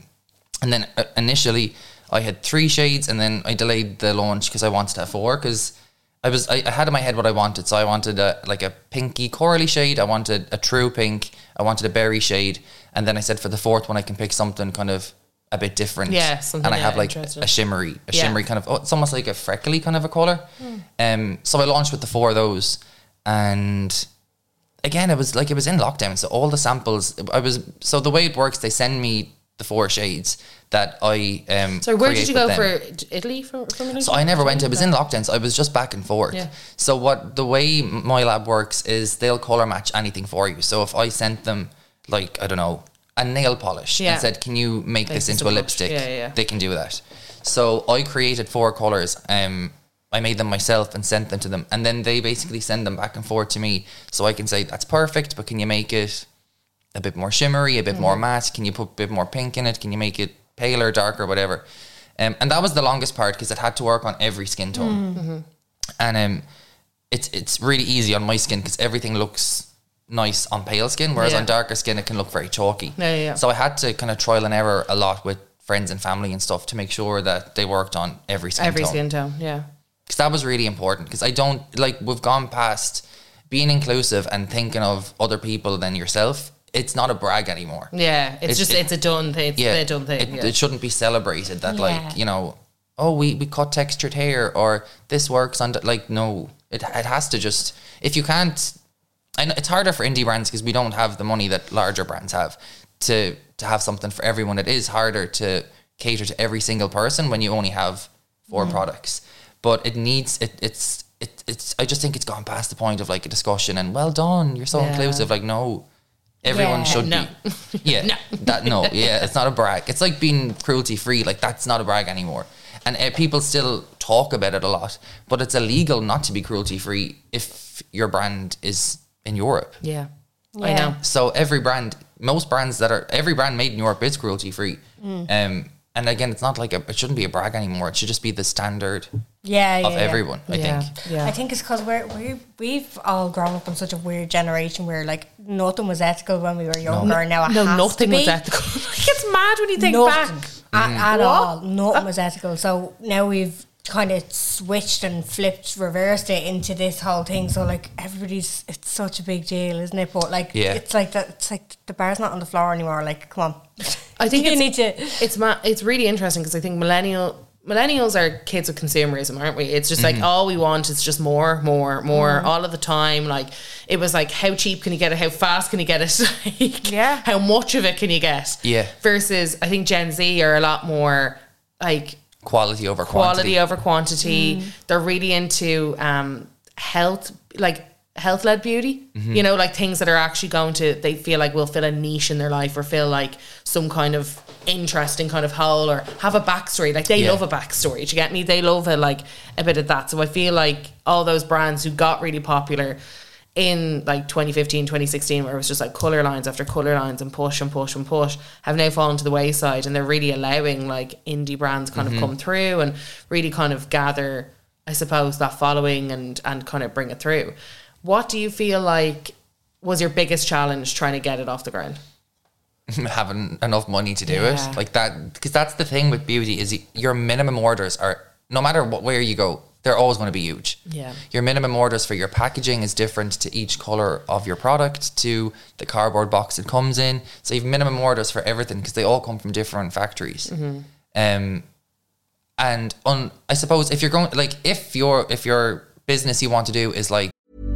and then uh, initially I had three shades and then I delayed the launch because I wanted to have four because I was I, I had in my head what I wanted. So I wanted a like a pinky corally shade. I wanted a true pink. I wanted a berry shade. And then I said for the fourth one I can pick something kind of a bit different. Yeah, something, and I yeah, have like interesting. a shimmery, a Yeah. shimmery kind of. Oh, it's almost like a freckly kind of a color. Um, so I launched with the four of those, and again, it was like it was in lockdown, so all the samples. I was so the way it works, they send me the four shades that I um. So where did create you with go them. for Italy? For, from Italy? So I never went. It was in lockdown, so I was just back and forth. Yeah. So what the way my lab works is they'll color match anything for you. So if I sent them like I don't know a nail polish Yeah. and said, "Can you make Make this this into a a blush." lipstick?" Yeah, yeah, yeah. They can do that. So I created four colors. Um, I made them myself and sent them to them, and then they basically send them back and forth to me, so I can say that's perfect. But can you make it a bit more shimmery, a bit more matte? Can you put a bit more pink in it? Can you make it paler, darker, whatever? Um, and that was the longest part because it had to work on every skin tone, and um, it's it's really easy on my skin because everything looks nice on pale skin, whereas Yeah. on darker skin it can look very chalky. Yeah, yeah, yeah. So I had to kind of trial and error a lot with friends and family and stuff to make sure that they worked on every skin Every tone. skin tone, yeah. Because that was really important. Because I don't like we've gone past being inclusive and thinking of other people than yourself. It's not a brag anymore. Yeah, it's It- just, it- it's a done thing. It's Yeah, a done thing. It, yeah. it shouldn't be celebrated that Yeah. like you know, oh we, we cut textured hair or this works on the, like no, it it has to just if you can't. I know it's harder for indie brands because we don't have the money that larger brands have to to have something for everyone. It is harder to cater to every single person when you only have four products. But it needs it. It's it. It's. I just think it's gone past the point of like a discussion and well done. You're so Yeah. inclusive. Like no, everyone Yeah. should No. be. Yeah, No. that no. Yeah, it's not a brag. It's like being cruelty free. Like that's not a brag anymore. And uh, people still talk about it a lot, but it's illegal not to be cruelty free if your brand is in Europe. Yeah, I Yeah. know. So every brand, most brands that are, every brand made in Europe is cruelty free. Mm. Um, and again, it's not like a, it shouldn't be a brag anymore. It should just be the standard Yeah, yeah, of yeah. everyone, I Yeah, think. yeah. I think it's because we're we we've all grown up in such a weird generation where like nothing was ethical when we were younger. And now it no, has nothing to was be. ethical. It's mad when you think Nothing back. at, at all. Nothing was ethical. So now we've kind of switched and flipped, reversed it into this whole thing. So like everybody's, it's such a big deal, isn't it? But like, Yeah. it's like that. It's like the bar's not on the floor anymore. Like, come on. I think you it's, need to. It's ma- It's really interesting because I think millennial millennials are kids of consumerism, aren't we? It's just like all we want is just more, more, more, all of the time. Like it was like, how cheap can you get it? How fast can you get it? Like, Yeah. How much of it can you get? Yeah. Versus, I think Gen Z are a lot more like Quality over quality quantity. over quantity. They're really into um, health, like health led beauty. You know, like things that are actually going to, they feel like will fill a niche in their life or fill like some kind of interesting kind of hole or have a backstory. Like they Yeah. love a backstory. Do you get me? They love a, like a bit of that. So I feel like all those brands who got really popular in like twenty fifteen, twenty sixteen, where it was just like colour lines after colour lines and push and push and push, have now fallen to the wayside, and they're really allowing like indie brands kind of come through and really kind of gather, I suppose, that following and and kind of bring it through. What do you feel like was your biggest challenge trying to get it off the ground? Having enough money to do Yeah. it. Like that, because that's the thing with beauty is y- your minimum orders are, no matter what, where you go, they're always going to be huge. Yeah. Your minimum orders for your packaging is different to each color of your product, to the cardboard box it comes in. So you have minimum orders for everything because they all come from different factories. Um, and on, I suppose if you're going, like, if your if your business you want to do is like,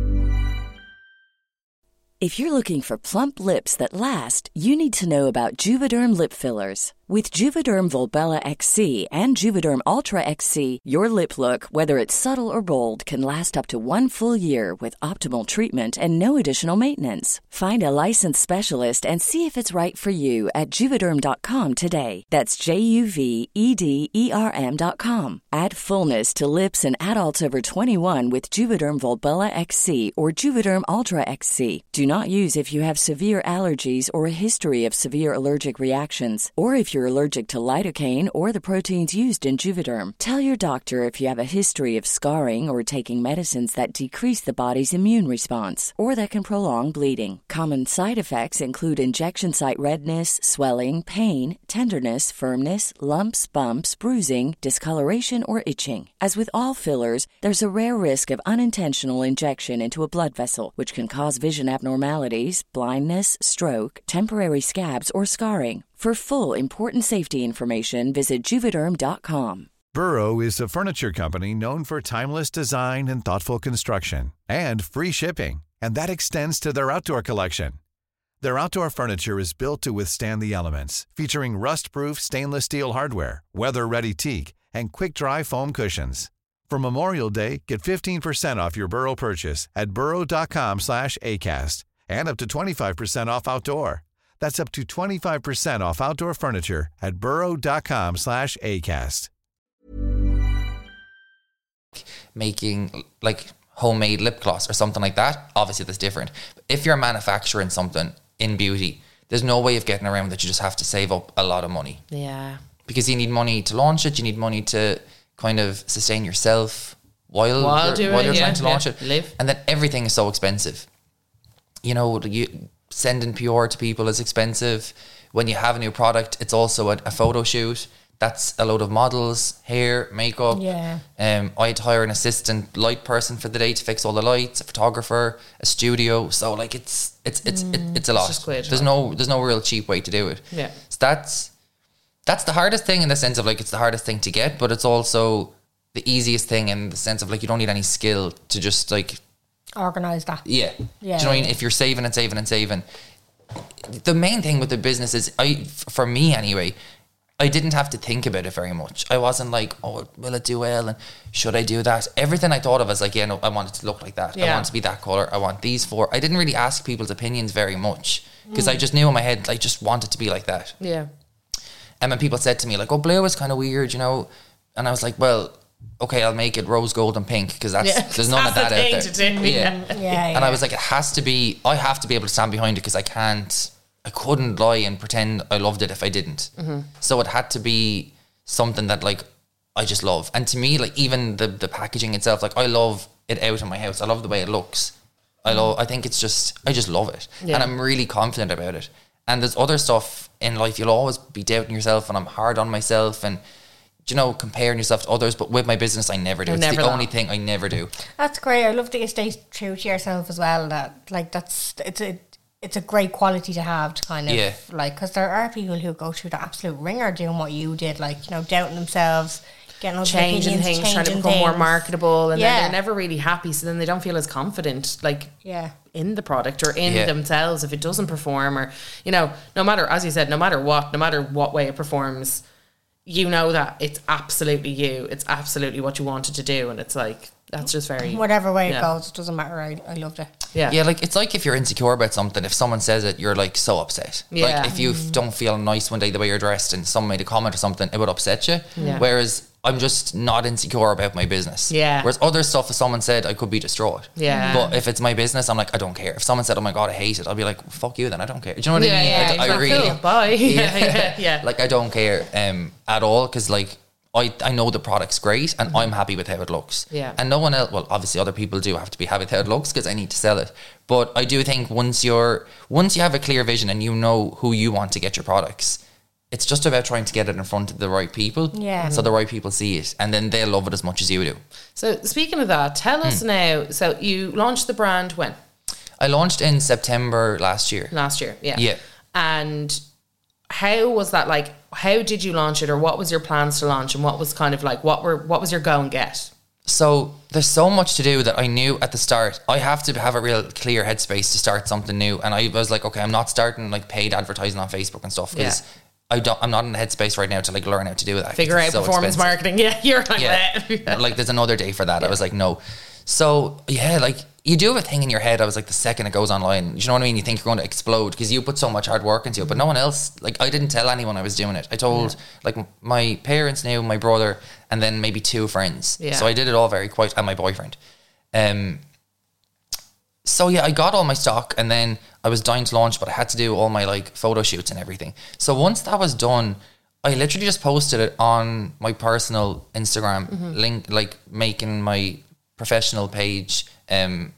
If you're looking for plump lips that last, you need to know about Juvederm lip fillers. With Juvederm Volbella X C and Juvederm Ultra X C, your lip look, whether it's subtle or bold, can last up to one full year with optimal treatment and no additional maintenance. Find a licensed specialist and see if it's right for you at Juvederm dot com today. That's J U V E D E R M dot com. Add fullness to lips in adults over twenty-one with Juvederm Volbella X C or Juvederm Ultra X C. Do not use if you have severe allergies or a history of severe allergic reactions, or if you're allergic to lidocaine or the proteins used in Juvederm. Tell your doctor if you have a history of scarring or taking medicines that decrease the body's immune response or that can prolong bleeding. Common side effects include injection site redness, swelling, pain, tenderness, firmness, lumps, bumps, bruising, discoloration, or itching. As with all fillers, there's a rare risk of unintentional injection into a blood vessel, which can cause vision abnormalities, blindness, stroke, temporary scabs, or scarring. For full important safety information, visit Juvederm dot com. Burrow is a furniture company known for timeless design and thoughtful construction, and free shipping, and that extends to their outdoor collection. Their outdoor furniture is built to withstand the elements, featuring rust-proof stainless steel hardware, weather-ready teak, and quick-dry foam cushions. For Memorial Day, get fifteen percent off your Burrow purchase at burrow dot com slash acast, and up to twenty-five percent off outdoor. That's up to twenty-five percent off outdoor furniture at burrow dot com slash acast. making like homemade lip gloss or something like that, obviously that's different. But if you're manufacturing something in beauty, there's no way of getting around that. You just have to save up a lot of money, Yeah. because you need money to launch it. You need money to kind of sustain yourself while While you're, doing while it, you're yeah, trying to launch yeah. it. Live. And then everything is so expensive. You know, you sending P R to people is expensive. When you have a new product, it's also a, a photo shoot. That's a load of models, hair, makeup. Yeah. Um, I'd hire an assistant light person for the day to fix all the lights, a photographer, a studio. So like it's it's it's it, it's a lot. just quid, There's like. no there's no real cheap way to do it. Yeah. So that's that's the hardest thing in the sense of like it's the hardest thing to get, but it's also the easiest thing in the sense of like you don't need any skill to just like Organise that. yeah. Yeah, Do you know what I mean? yeah. If you're saving and saving and saving, the main thing with the business is I for me anyway, I didn't have to think about it very much. I wasn't like, oh, will it do well? And should I do that? Everything I thought of was like, yeah, no, I want it to look like that. I Yeah. want it to be that colour. I want these four. I didn't really ask people's opinions very much because I just knew in my head, I just want it to be like that. Yeah. And when people said to me like, oh, blue is kind of weird, you know, and I was like, well, okay, I'll make it rose gold and pink because that's Yeah, there's none of that's that the out thing there. to do, yeah. Yeah, yeah. And I was like, it has to be. I have to be able to stand behind it because I can't. I couldn't lie and pretend I loved it if I didn't. Mm-hmm. So it had to be something that like I just love. And to me, like even the the packaging itself, like I love it out in my house. I love the way it looks. I love. I think it's just. I just love it, Yeah. and I'm really confident about it. And there's other stuff in life. You'll always be doubting yourself, and I'm hard on myself, and you know, comparing yourself to others. But with my business, I never do. You're It's never the that. only thing I never do. That's great. I love that you stay true to yourself as well. That like that's it's a it's a great quality to have to kind of Yeah. like because there are people who go through the absolute ringer doing what you did, like you know, doubting themselves, getting other Changing opinions, things, trying to changing become more things. marketable, and Yeah. then they're never really happy. So then they don't feel as confident, like Yeah. in the product or in Yeah. themselves if it doesn't perform, or you know, no matter, as you said, no matter what, no matter what way it performs, you know that it's absolutely you. It's absolutely what you wanted to do, and it's like that's just very Whatever way yeah. it goes, it doesn't matter. I, I loved it. Yeah, Yeah, like it's like if you're insecure about something, if someone says it, you're like so upset. Yeah. Like if you f- don't feel nice one day the way you're dressed and someone made a comment or something, it would upset you. Yeah. Whereas I'm just not insecure about my business. Yeah. Whereas other stuff, if someone said, I could be distraught. Yeah. But if it's my business, I'm like, I don't care. If someone said, oh my God, I hate it, I'll be like, fuck you then, I don't care. Do you know what Yeah, I mean? yeah, Like, I exactly. really, Cool. Bye. Yeah, yeah, yeah. Like I don't care um, at all because like I, I know the product's great and I'm happy with how it looks. Yeah. And no one else, well, obviously other people do have to be happy with how it looks because I need to sell it. But I do think once you're, once you have a clear vision and you know who you want to get your products, it's just about trying to get it in front of the right people. Yeah. So the right people see it and then they'll love it as much as you do. So speaking of that, tell us Hmm. now. So you launched the brand when? I launched in September last year. Last year, yeah. Yeah. And how was that like? How did you launch it, or what was your plans to launch, and what was kind of like what were what was your go and get? So there's so much to do that I knew at the start I have to have a real clear headspace to start something new. And I was like, okay, I'm not starting like paid advertising on Facebook and stuff because Yeah. I don't. I'm not in the headspace right now to like learn how to do that. Figure out It's so performance expensive. marketing. Yeah, you're like Yeah, that. like there's another day for that. I was like, no. So yeah, like you do have a thing in your head. I was like, the second it goes online, you know what I mean? You think you're going to explode because you put so much hard work into it, but no one else. Like I didn't tell anyone I was doing it. I told like m- my parents knew, my brother, and then maybe two friends. Yeah. So I did it all very quiet, and my boyfriend. Um. So yeah, I got all my stock, and then I was dying to launch, but I had to do all my like photo shoots and everything. So once that was done, I literally just posted it on my personal Instagram link, like making my professional page. Um,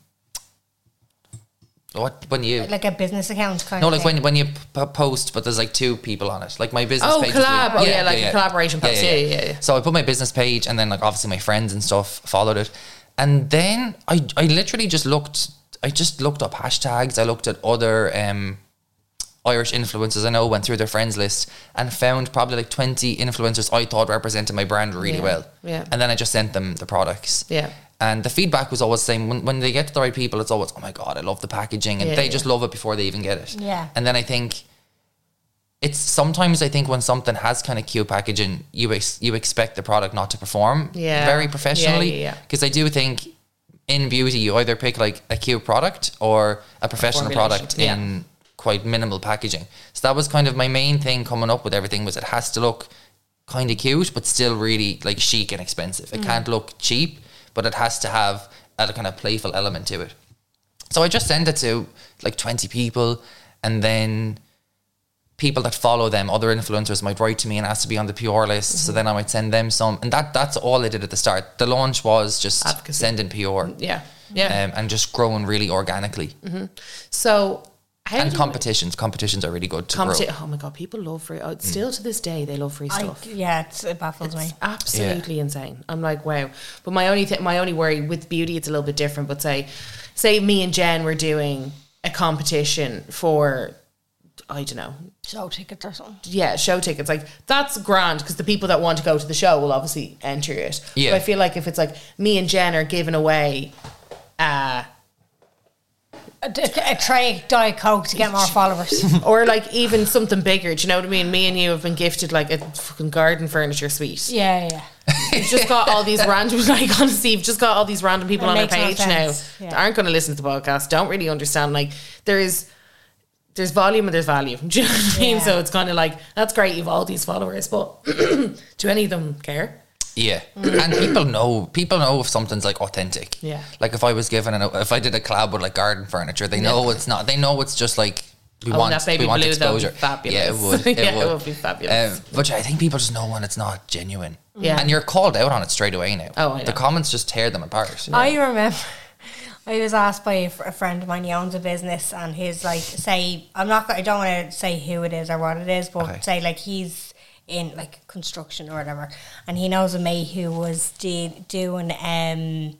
what when you Like a business account kind no of like thing. when when you p- post, but there's like two people on it, like my business. Oh, page is collab. really- Oh, yeah, like a collaboration post. Yeah, yeah, yeah. So I put my business page, and then like obviously my friends and stuff followed it, and then I I literally just looked. I just looked up hashtags. I looked at other um, Irish influencers I know, went through their friends list and found probably like twenty influencers I thought represented my brand really Yeah. well. Yeah. And then I just sent them the products. Yeah. And the feedback was always the same. When, when they get to the right people, it's always, oh my God, I love the packaging. And Yeah, they yeah. just love it before they even get it. Yeah. And then I think it's sometimes I think when something has kind of cute packaging, you ex- you expect the product not to perform Yeah. very professionally. Yeah, yeah, yeah. Because I do think in beauty, you either pick like a cute product or a professional formulation, product yeah. in quite minimal packaging. So that was kind of my main thing coming up with everything, was it has to look kind of cute, but still really like chic and expensive. It can't look cheap, but it has to have a kind of playful element to it. So I just sent it to like twenty people, and then people that follow them, other influencers, might write to me and ask to be on the P R list. Mm-hmm. So then I might send them some, and that that's all I did at the start. The launch was just Advocacy. sending P R, Yeah. Yeah. um, and just growing really organically. So how And do competitions, competitions are really good to grow. competi- Oh my God, people love free. Oh, still to this day, they love free I, stuff. yeah, it's, it baffles me. It's absolutely insane. I'm like, wow. But my only th- my only worry with beauty, it's a little bit different. But say, say me and Jen were doing a competition for, I don't know, Show tickets or something. yeah, show tickets. Like that's grand because the people that want to go to the show will obviously enter it. Yeah. But I feel like if it's like me and Jen are giving away, uh, A, a tray Diet Coke to get more followers. or like even something bigger. Do you know what I mean? Me and you have been gifted like a fucking garden furniture suite. Yeah, yeah, yeah. You've just got all these random, like honestly, you've just got all these random people It on our makes no page now sense. Yeah. that aren't going to listen to the podcast, don't really understand. Like there is, there's volume and there's value. Do you know what I mean? Yeah. So it's kind of like, that's great, you've all these followers, but do any of them care? Yeah, and people know people know if something's like authentic. Yeah, like if I was given an if I did a collab with like garden furniture, they know yeah. it's not. They know it's just like we oh, want that baby we want blue, exposure. Fabulous. Yeah, it would. It, yeah, would. it would be fabulous. Um, but I think people just know when it's not genuine. Yeah, and you're called out on it straight away now. Oh, I know. The comments just tear them apart. I yeah. remember. I was asked by a, a friend of mine. He owns a business, and he's like, say, I'm not. I don't want to say who it is or what it is, but okay. say like he's in like construction or whatever, and he knows a mate who was de- doing um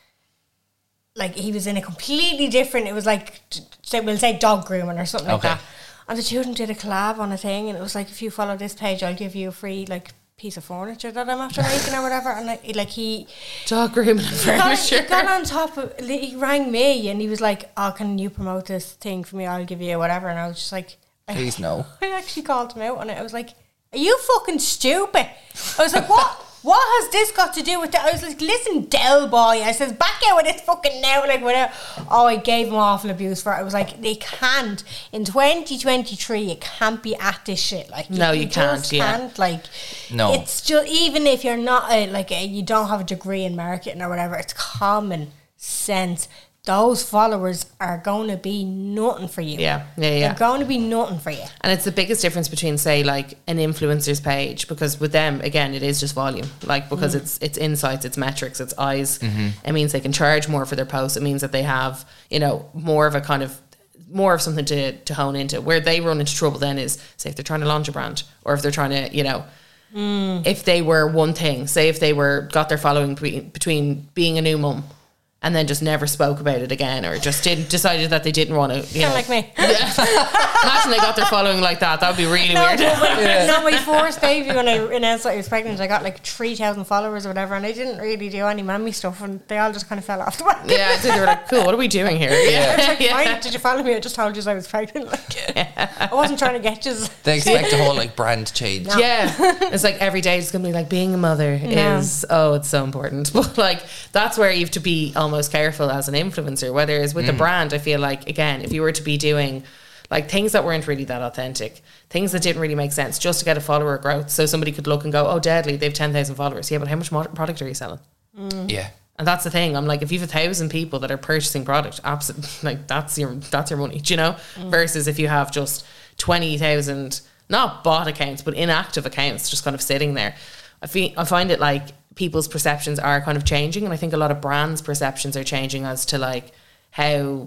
like he was in a completely different, it was like say we'll say dog grooming or something okay. like that, and the children did a collab on a thing, and it was like, if you follow this page I'll give you a free like piece of furniture that I'm after making or whatever, and like, like he dog grooming he furniture got, he got on top of, he rang me and he was like, oh, can you promote this thing for me, I'll give you whatever, and I was just like, please no. I actually called him out on it. I was like, are you fucking stupid? I was like, what? What has this got to do with that? I was like, listen, Del boy. I says, back out with this fucking now, like whatever. Oh, I gave him awful abuse for it. I was like, they can't in twenty twenty-three. You can't be at this shit. Like, no, you, you can't. just Yeah, can't. Like, no. It's just, even if you're not a, like a, you don't have a degree in marketing or whatever. It's common sense. Those followers are going to be nothing for you. Yeah, yeah, yeah. They're going to be nothing for you. And it's the biggest difference between, say, like an influencer's page, because with them, again, it is just volume. Like, because mm. it's it's insights, it's metrics, it's eyes. Mm-hmm. It means they can charge more for their posts. It means that they have, you know, more of a kind of, more of something to, to hone into. Where they run into trouble then is, say, if they're trying to launch a brand, or if they're trying to, you know, mm. if they were one thing, say if they were, got their following between, between being a new mum, and then just never spoke about it again, or just didn't decided that they didn't want to. You know, like me. Yeah. Imagine they got their following like that. That would be really no, weird. yeah. No, my first baby, when I announced that I was pregnant, I got like three thousand followers or whatever, and I didn't really do any mammy stuff, and they all just kind of fell off the back. Yeah, so they were like, "Cool, what are we doing here?" Yeah, I was like, yeah. Why did you follow me? I just told you I was pregnant. Like, yeah. I wasn't trying to get you. They expect a whole like brand change. No. Yeah, it's like every day it's gonna be like being a mother no. is oh, it's so important. But like that's where you have to be almost careful as an influencer. Whether it's with mm. the brand, I feel like again, if you were to be doing like things that weren't really that authentic, things that didn't really make sense, just to get a follower growth, so somebody could look and go, "Oh, Deadly, they've ten thousand followers." Yeah, but how much product are you selling? Mm. Yeah. And that's the thing. I'm like, if you have a thousand people that are purchasing product, absolutely, like that's your that's your money, do you know? Mm. Versus if you have just twenty thousand, not bot accounts, but inactive accounts, just kind of sitting there. I feel I find it like people's perceptions are kind of changing, and I think a lot of brands' perceptions are changing as to like how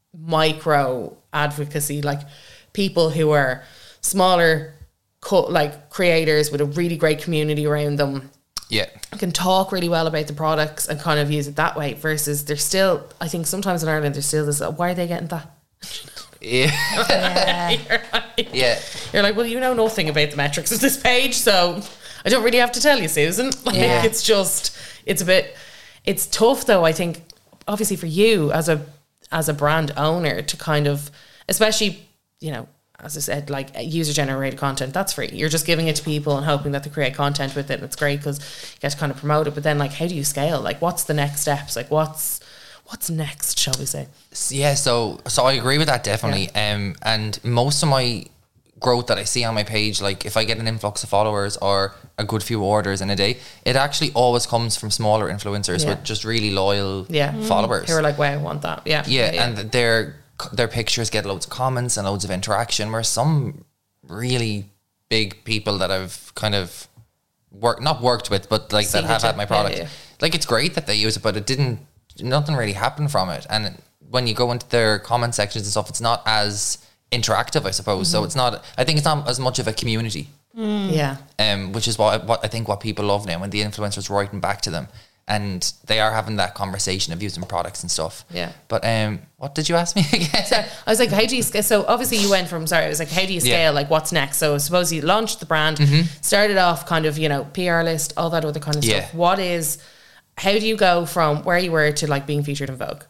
micro advocacy, like people who are smaller, co- like creators with a really great community around them. Yeah, can talk really well about the products and kind of use it that way, versus there's still, I think sometimes in Ireland there's still this, why are they getting that? Yeah. Yeah. You're like, yeah. You're like, well, you know nothing about the metrics of this page, so I don't really have to tell you, Susan. Like, yeah. It's just, it's a bit, it's tough though, I think, obviously for you as a, as a brand owner to kind of, especially, you know, as I said, like user generated content, that's free. You're just giving it to people and hoping that they create content with it. And it's great because you get to kind of promote it. But then like, how do you scale? Like what's the next steps? Like what's, what's next, shall we say? Yeah. So, so I agree with that definitely. Yeah. Um, and most of my growth that I see on my page, like if I get an influx of followers or a good few orders in a day, it actually always comes from smaller influencers yeah. with just really loyal yeah. followers. Who are like, wow, I want that. Yeah. Yeah. yeah, yeah. And they're, their pictures get loads of comments and loads of interaction, where some really big people that I've kind of worked, not worked with, but like Seen that have it, had my product, yeah, yeah. like it's great that they use it, but it didn't, nothing really happened from it. And when you go into their comment sections and stuff, it's not as interactive, I suppose. Mm-hmm. So it's not, I think it's not as much of a community. Mm. Yeah. Um, which is what, what I think what people love now, when the influencers writing back to them. And they are having that conversation of using products and stuff. Yeah. But um, what did you ask me again? So I was like, how do you scale? So obviously you went from, sorry, I was like, how do you scale? Yeah. Like what's next? So I suppose you launched the brand, mm-hmm. started off kind of, you know, P R list, all that other kind of yeah. stuff. What is, how do you go from where you were to like being featured in Vogue?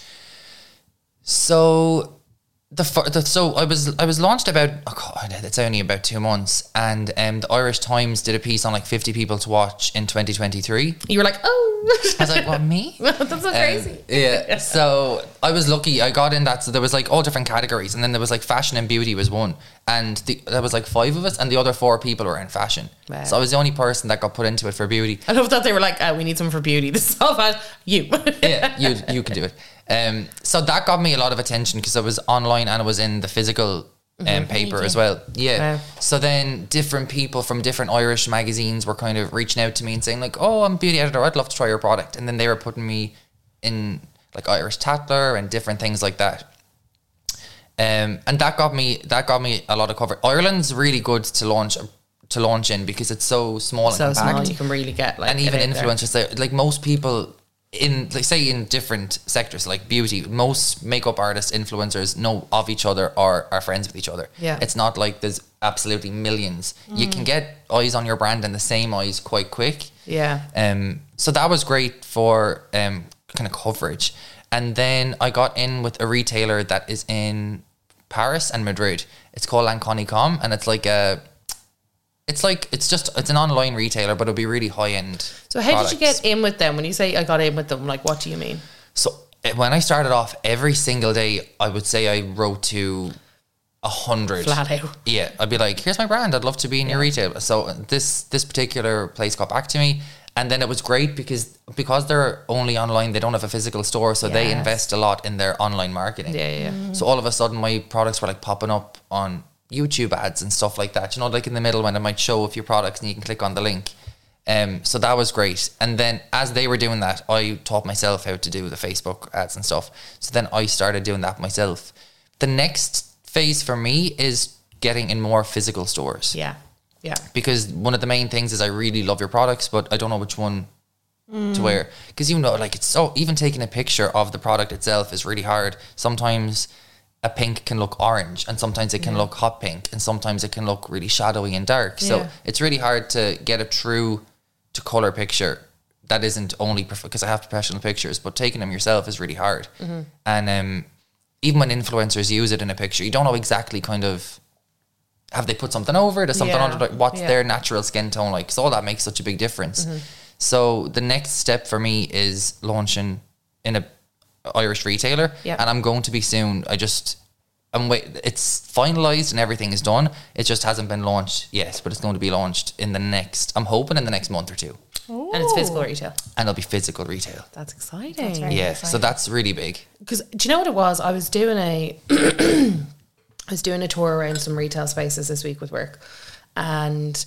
So the, the so I was I was launched about, oh God, it's only about two months. And um, the Irish Times did a piece on like fifty people to watch in twenty twenty-three. You were like, oh. I was like, what, me? That's so Um, crazy. yeah. So I was lucky. I got in that. So there was like all different categories, and then there was like fashion and beauty was one, and the, there was like five of us, and the other four people were in fashion. Wow. So I was the only person that got put into it for beauty. I love that they were like, oh, we need someone for beauty. This is all about you. Yeah, you you can do it. Um, so that got me a lot of attention because I was online and I was in the physical um, paper as well. Yeah. Wow. So then different people from different Irish magazines were kind of reaching out to me and saying like, oh, I'm a beauty editor, I'd love to try your product. And then they were putting me in like Irish Tatler and different things like that. Um, and that got me that got me a lot of cover. Ireland's really good to launch to launch in because it's so small So and compact. small, you can really get like and get even out there. influencers there. Like most people in, like say in different sectors like beauty, most makeup artists, influencers know of each other or are friends with each other. Yeah. It's not like there's absolutely millions. You can get eyes on your brand and the same eyes quite quick. Yeah. Um. So that was great for um kind of coverage. And then I got in with a retailer that is in Paris and Madrid. It's called Lancôme dot com, and it's like a It's like, it's just, it's an online retailer, but it'll be really high end. So how products. did you get in with them? When you say I got in with them, like what do you mean? So eh, when I started off, every single day, I would say I wrote to a hundred. Flat out. Yeah, I'd be like, here's my brand, I'd love to be in your retail. So this this particular place got back to me, and then it was great because because they're only online, they don't have a physical store, so they Yes. invest a lot in their online marketing. Yeah, yeah, yeah. So all of a sudden, my products were like popping up on YouTube ads and stuff like that. You know, like in the middle when it might show a few products and you can click on the link. Um, so that was great. And then as they were doing that, I taught myself how to do the Facebook ads and stuff. So then I started doing that myself. The next phase for me is getting in more physical stores. Yeah. Yeah. Because one of the main things is I really love your products, but I don't know which one to wear. Because you know, like it's so, even taking a picture of the product itself is really hard. Sometimes a pink can look orange, and sometimes it can look hot pink, and sometimes it can look really shadowy and dark. So Yeah. it's really hard to get a true to color picture that isn't only because I have professional pictures, but taking them yourself is really hard. And um, even when influencers use it in a picture, you don't know exactly kind of, have they put something over it or something Yeah. under it? What's Yeah. their natural skin tone like? So all that makes such a big difference. So the next step for me is launching in a Irish retailer, Yeah. and I'm going to be soon. I just, I'm wait. It's finalized and everything is done. It just hasn't been launched yet, but it's going to be launched in the next. I'm hoping in the next month or two, And it's physical retail. and it'll be physical retail. That's exciting. That's right. Yeah, exciting. so that's really big. Because do you know what it was? I was doing a I was doing a tour around some retail spaces this week with work, and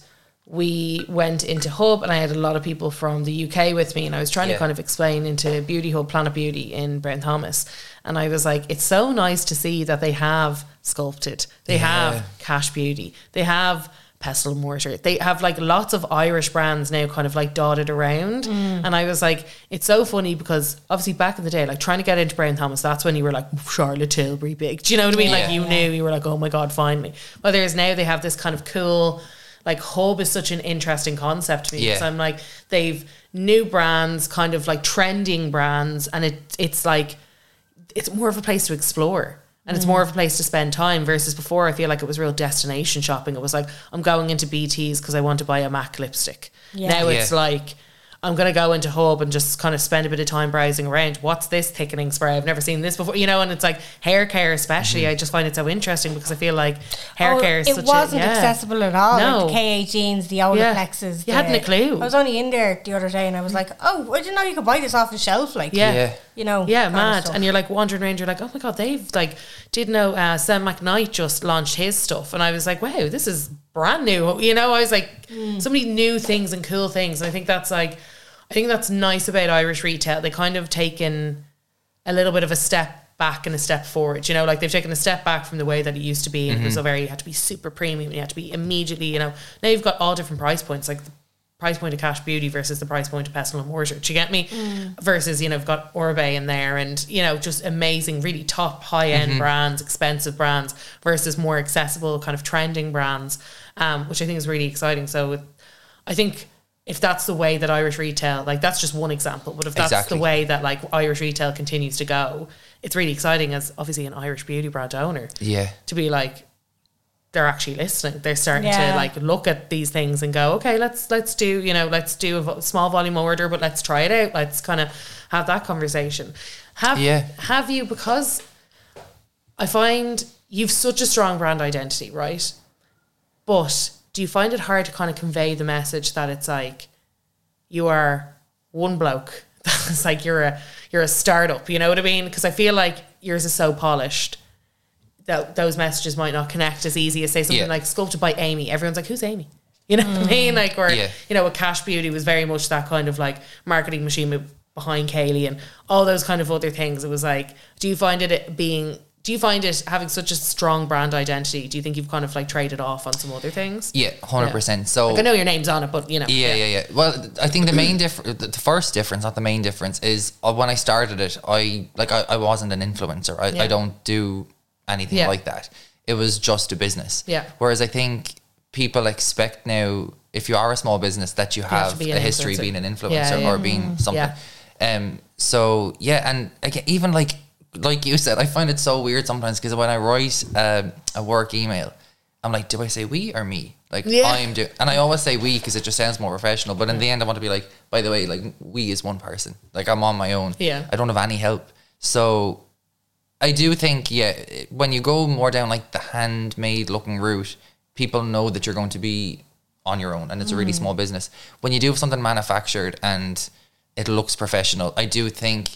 we went into Hub, and I had a lot of people from the U K with me, and I was trying Yeah. to kind of explain into Beauty Hub, Planet Beauty in Brown Thomas, and I was like, it's so nice to see that they have Sculpted, they have Cash Beauty, they have Pestle and Mortar, they have like lots of Irish brands now kind of like dotted around. And I was like, it's so funny because obviously back in the day, like trying to get into Brown Thomas, that's when you were like Charlotte Tilbury big, do you know what I mean? Like Yeah. you knew, you were like, oh my God, finally. Whereas now they have this kind of cool, like Hub is such an interesting concept to me, because Yeah. I'm like, they've new brands, kind of like trending brands, and it it's like it's more of a place to explore, and it's more of a place to spend time, versus before I feel like it was real destination shopping. It was like, I'm going into B T's because I want to buy a MAC lipstick. Yeah. Now it's Yeah. like, I'm going to go into Hub and just kind of spend a bit of time browsing around. What's this thickening spray? I've never seen this before, you know, and it's like hair care especially. Mm-hmm. I just find it so interesting because I feel like hair Oh, care is it such wasn't a, yeah. accessible at all. No. Like the K A jeans, the Olaplexes. You hadn't the- a clue. I was only in there the other day and I was like, oh, I didn't know you could buy this off the shelf. Like, Yeah. Yeah. you know, Yeah, kind of mad. stuff. And you're like wandering around, you're like, oh my God, they've like, didn't know uh, Sam McKnight just launched his stuff. And I was like, wow, this is brand new. You know, I was like, so many new things and cool things. And I think that's like, I think that's nice about Irish retail. They kind of taken a little bit of a step back and a step forward. You know, like they've taken a step back from the way that it used to be. And it was a very, you had to be super premium. You had to be immediately, you know, now you've got all different price points. Like the price point of Cash Beauty versus the price point of Pestle and Mortar. Do you get me? Versus, you know, I've got Orbe in there and, you know, just amazing, really top high end brands, expensive brands versus more accessible kind of trending brands, um, which I think is really exciting. So with, I think if that's the way that Irish retail, like that's just one example, but if that's Exactly. the way that like Irish retail continues to go, it's really exciting as obviously an Irish beauty brand owner Yeah. to be like, they're actually listening. They're starting Yeah. to like look at these things and go, okay, let's let's do, you know, let's do a vo- small volume order, but let's try it out. Let's kind of have that conversation. Have Yeah. have you, because I find you've such a strong brand identity, right? But do you find it hard to kind of convey the message that it's like you are one bloke? It's like you're a you're a startup, you know what I mean? Because I feel like yours is so polished that those messages might not connect as easy as say something Yeah. like sculpted by Amy. Everyone's like, who's Amy? You know what I mean? Like, or Yeah. you know, a Cash Beauty was very much that kind of like marketing machine behind Kaylee and all those kind of other things. It was like, do you find it being? Do you find it having such a strong brand identity? Do you think you've kind of like traded off on some other things? Yeah, one hundred percent. So Like, I know your name's on it, but you know. Yeah, yeah, yeah. Well, I think the main difference, the first difference, not the main difference, is uh, when I started it, I like I, I wasn't an influencer. I, Yeah. I don't do anything Yeah. like that. It was just a business. Yeah. Whereas I think people expect now, if you are a small business, that you have to have be a an history influencer. being an influencer Yeah, yeah. or being something. Yeah. Um. So yeah, and again, even like like you said, I find it so weird sometimes because when I write um, a work email, I'm like, do I say we or me? Like Yeah. I'm doing, and I always say we because it just sounds more professional. But in the end, I want to be like, by the way, like we is one person. Like I'm on my own. Yeah. I don't have any help. So I do think, yeah, when you go more down like the handmade looking route, people know that you're going to be on your own, and it's a really small business. When you do have something manufactured and it looks professional, I do think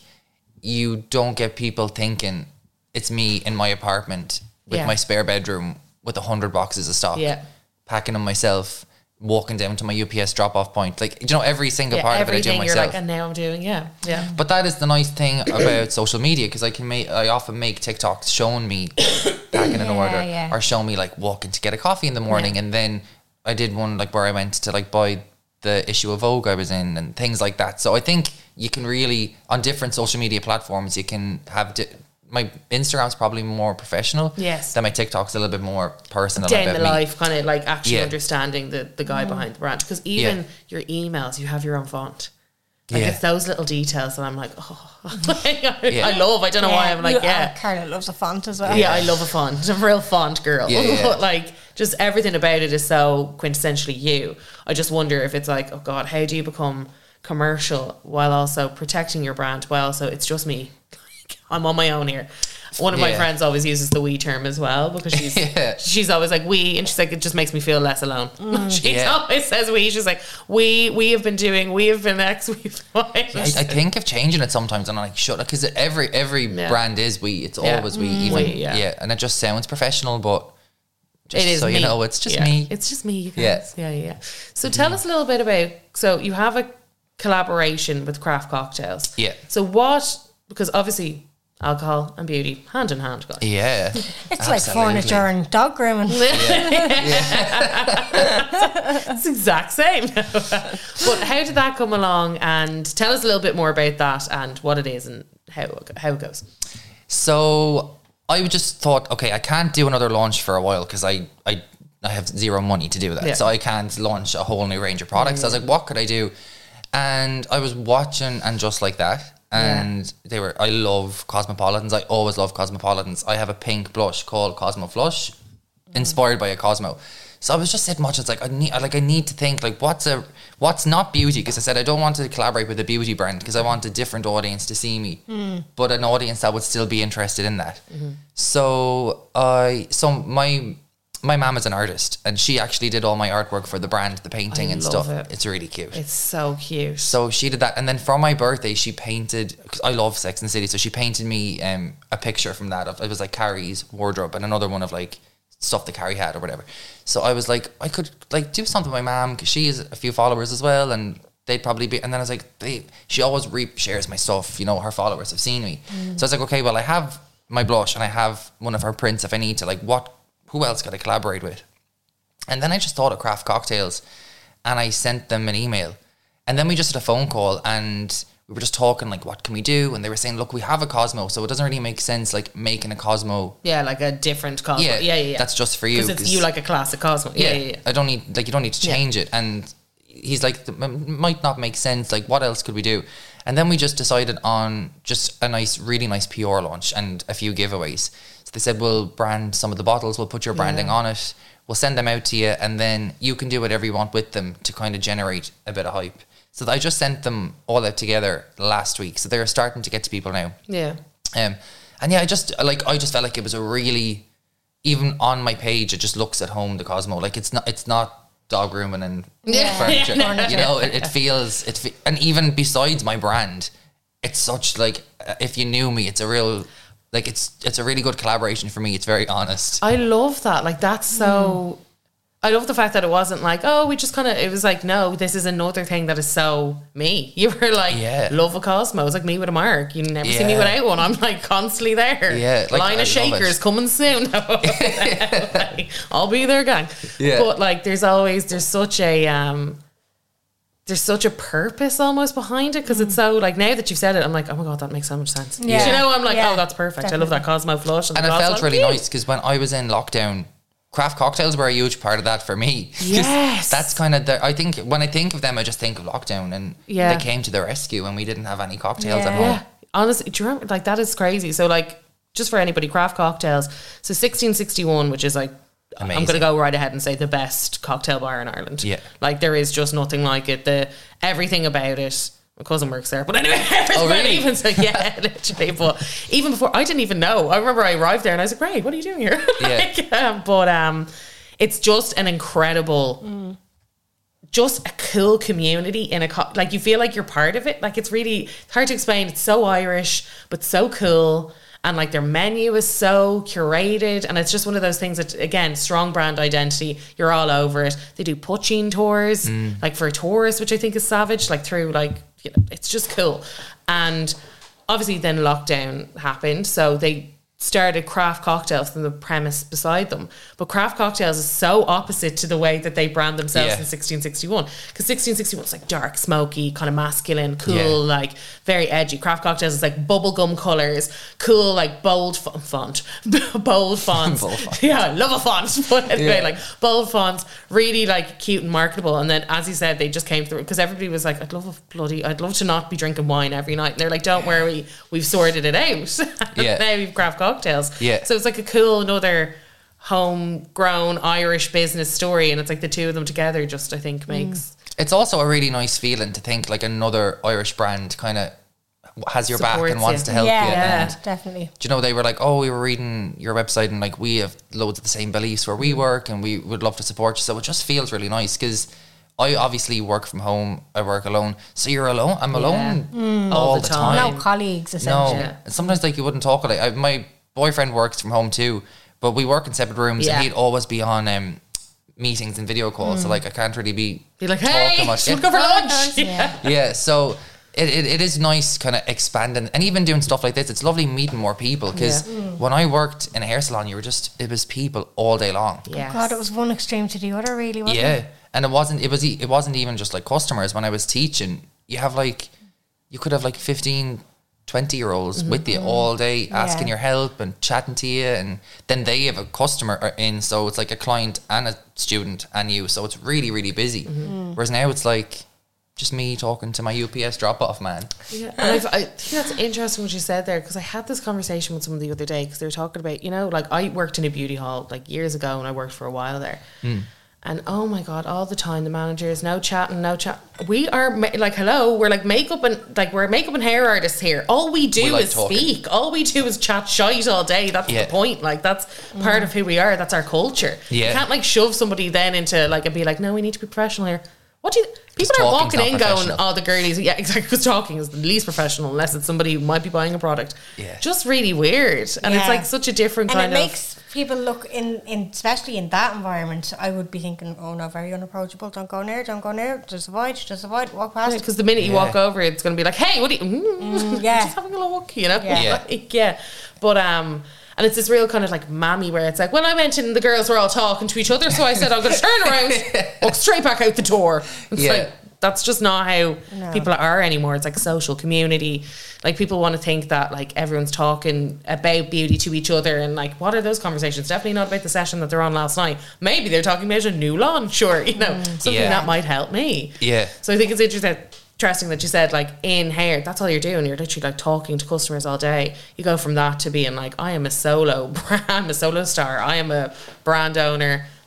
you don't get people thinking it's me in my apartment with Yeah. my spare bedroom with a hundred boxes of stock, Yeah. packing them myself, walking down to my U P S drop off point. Like, you know, every single Yeah, part of it I do everything you're myself. like, and now I'm doing, yeah, yeah. But that is the nice thing about social media, because I can make, I often make TikToks showing me packing an Yeah, order, yeah. or show me like walking to get a coffee in the morning, and then I did one like where I went to like buy the issue of Vogue I was in and things like that. So I think you can really, on different social media platforms, you can have di- my Instagram's probably more professional. Yes. Then my TikTok's a little bit more personal. Day in about the me. life, kind of like actually Yeah. understanding the, the guy behind the brand. Because even Yeah. your emails, you have your own font. Like Yeah. it's those little details that I'm like, oh, like, I, Yeah. I love. I don't know why I'm like, You- yeah. uh, Carla loves a font as well. Yeah, I love a font. I'm a real font girl. Yeah, yeah. Like, just everything about it is so quintessentially you. I just wonder if it's like, oh God, how do you become commercial while also protecting your brand? Well, so it's just me. I'm on my own here. One of my Yeah. friends always uses the we term as well because she's Yeah. she's always like we, and she's like, it just makes me feel less alone. she Yeah. always says we. She's like, we we have been doing, we have been X, we've been Y. I, I think of changing it sometimes, and I'm like, shut up, because every every Yeah. brand is we. It's Yeah. always we. Mm. Even We, yeah. yeah. and it just sounds professional, but just It is so me. you know, it's just Yeah. me. It's just me, you Yeah. guys. Yeah, yeah, yeah. So tell us a little bit about, so you have a collaboration with Craft Cocktails. Yeah. So what, because obviously alcohol and beauty, hand in hand, guys. Yeah, It's like furniture and dog grooming. It's the exact same. But how did that come along? And tell us a little bit more about that and what it is and how, how it goes. So I just thought, okay, I can't do another launch for a while because I, I I have zero money to do that. Yeah. So I can't launch a whole new range of products. I was like, what could I do? And I was watching And Just Like That. And they were, I love Cosmopolitans. I always love Cosmopolitans. I have a pink blush called Cosmo Flush, inspired by a Cosmo. So I was just sitting watching. It's like I need, I like I need to think like what's a what's not beauty, because I said I don't want to collaborate with a beauty brand because I want a different audience to see me, mm. but an audience that would still be interested in that. Mm-hmm. So I so my my mom is an artist, and she actually did all my artwork for the brand, the painting I and love stuff. it. It's really cute. It's so cute. So she did that, and then for my birthday, she painted. Cause I love Sex and the City, so she painted me um, a picture from that. Of, it was like Carrie's wardrobe, and another one of like stuff that Carrie had or whatever. So I was like, I could like do something with my mom because she has a few followers as well, and they'd probably be. And then I was like, they, she always re shares my stuff. You know, her followers have seen me. Mm. So I was like, okay, well, I have my blush and I have one of her prints if I need to. Like, what? Who else could I collaborate with? And then I just thought of Craft Cocktails, and I sent them an email, and then we just had a phone call, and we were just talking like, what can we do? And they were saying, look, we have a Cosmo, so it doesn't really make sense like making a Cosmo. Yeah, like a different Cosmo. Yeah, Yeah, yeah, yeah. that's just for you. Because it's you like a classic Cosmo. Yeah, yeah, yeah. I don't need like you don't need to change it. And he's like, it might not make sense. Like, what else could we do? And then we just decided on just a nice, really nice P R launch and a few giveaways. So they said, we'll brand some of the bottles, we'll put your branding Yeah. on it. we'll send them out to you, and then you can do whatever you want with them to kind of generate a bit of hype. So I just sent them all out together last week, so they're starting to get to people now. Yeah. Um, and yeah, I just like I just felt like it was a really, even on my page, it just looks at home the Cosmo. Like it's not it's not dog grooming and Yeah. furniture. Yeah. You know, it, it feels it, fe- and even besides my brand, it's such like uh, if you knew me, it's a real like it's it's a really good collaboration for me. It's very honest. I love that. Like that's so. I love the fact that it wasn't like, oh, we just kind of. It was like, no, this is another thing that is so me. You were like, Yeah. love a Cosmo. It's like me with a mark. You never see me Yeah. without one. I'm like constantly there. Yeah, like, line I of love shakers it. coming soon. Like, I'll be there, gang. Yeah. But like, there's always there's such a um. There's such a purpose almost behind it because it's so like now that you've said it, I'm like, oh my god, that makes so much sense. Yeah. You know, I'm like, Yeah. oh, that's perfect. I love that Cosmo flush, And it the felt Cosmo. really Phew. nice because when I was in lockdown, craft cocktails were a huge part of that for me. 'Cause Yes. That's kind of the, I think when I think of them, I just think of lockdown, and Yeah. they came to the rescue and we didn't have any cocktails Yeah. at home. Yeah, honestly, do you remember? Like that is crazy. So like, just for anybody, craft cocktails. So sixteen sixty-one, which is like, I'm Amazing. going to go right ahead and say the best cocktail bar in Ireland. Yeah. Like there is just nothing like it. The everything about it. My cousin works there, but anyway, Oh, really? even so, yeah, literally. But even before, I didn't even know. I remember I arrived there and I was like, "Great, what are you doing here?" Yeah. Like, um, but um, it's just an incredible. Just a cool community in a co- like you feel like you're part of it. Like it's really it's hard to explain. It's so Irish, but so cool. And like their menu is so curated, and it's just one of those things that, again, strong brand identity. You're all over it. They do poaching tours, like for tourists, which I think is savage. Like through like you know, it's just cool. And obviously, then lockdown happened, so they started craft cocktails from the premise beside them. But craft cocktails is so opposite to the way that they brand themselves Yeah. in sixteen sixty-one. Because sixteen sixty-one is like dark, smoky, kind of masculine, cool, Yeah. like very edgy. Craft cocktails is like bubblegum colours, cool, like bold fo- font, bold fonts. Bold font. Yeah, I love a font. But anyway, Yeah. like bold fonts, really like cute and marketable. And then, as you said, they just came through because everybody was like, I'd love a bloody, I'd love to not be drinking wine every night. And they're like, don't worry, we've sorted it out. Yeah. Now we've craft cocktails. Yeah. So it's like a cool, another homegrown Irish business story. And it's like the two of them together just, I think, makes. It's also a really nice feeling to think like another Irish brand kind of has your back Supports and wants you. to help yeah, you. Yeah. And, definitely. do you know, they were like, oh, we were reading your website and like we have loads of the same beliefs where we work and we would love to support you. So it just feels really nice because I obviously work from home. I work alone. So you're alone. I'm alone all, All the the time. time. No colleagues, No. essentially. And sometimes like you wouldn't talk like I, my boyfriend works from home too, but we work in separate rooms Yeah. and he'd always be on um, meetings and video calls. So like I can't really be Be like, talking hey, much. should we go for lunch? Yeah. Yeah, so it, it, it is nice kind of expanding and even doing stuff like this. It's lovely meeting more people because Yeah. when I worked in a hair salon, you were just, it was people all day long. Yes. God, it was one extreme to the other, really, wasn't Yeah. it? And it wasn't, it was, e- it wasn't even just like customers. When I was teaching, you have like, you could have like fifteen, twenty year olds with you all day asking Yeah. your help and chatting to you. And then they have a customer in. So it's like a client and a student and you. So it's really, really busy. Whereas now it's like, just me talking to my U P S drop off man. Yeah, and I've, I think that's interesting what you said there because I had this conversation with someone the other day because they were talking about, you know, like I worked in a beauty hall like years ago and I worked for a while there. And oh my God, all the time the managers, no chatting, no chat. We are ma- like, hello, we're like makeup and like we're makeup and hair artists here. All we do We like is talking. speak. All we do is chat shite all day. That's Yeah. the point. Like that's part of who we are. That's our culture. Yeah. You can't like shove somebody then into like and be like, no, we need to be professional here. What do you? People are talking's walking not in going, professional. oh, the girlies. Yeah, exactly. Because talking is the least professional unless it's somebody who might be buying a product. Yeah. Just really weird. And it's Yeah. like such a different And kind it of. makes people look in, in, especially in that environment. I would be thinking, oh no, very unapproachable. Don't go near. Don't go near. Just avoid. Just avoid. Walk past. Because the minute you Yeah. walk over, it's going to be like, hey, what are you? Mm, yeah. Just having a look, you know? Yeah. Yeah. Like, yeah. But, um, and it's this real kind of like mammy where it's like, well, I mentioned the girls were all talking to each other, so I said I'm going to turn around, walk straight back out the door. It's Yeah. like, that's just not how No. people are anymore. It's like a social community. Like people want to think that like everyone's talking about beauty to each other and like what are those conversations? Definitely not about the session that they're on last night. Maybe they're talking about a new lawn, sure, you know, something Yeah. that might help me. Yeah. So I think it's interesting interesting that you said like in hair, that's all you're doing. You're literally like talking to customers all day. You go from that to being like, I am a solo brand, I'm a solo star. I am a brand owner.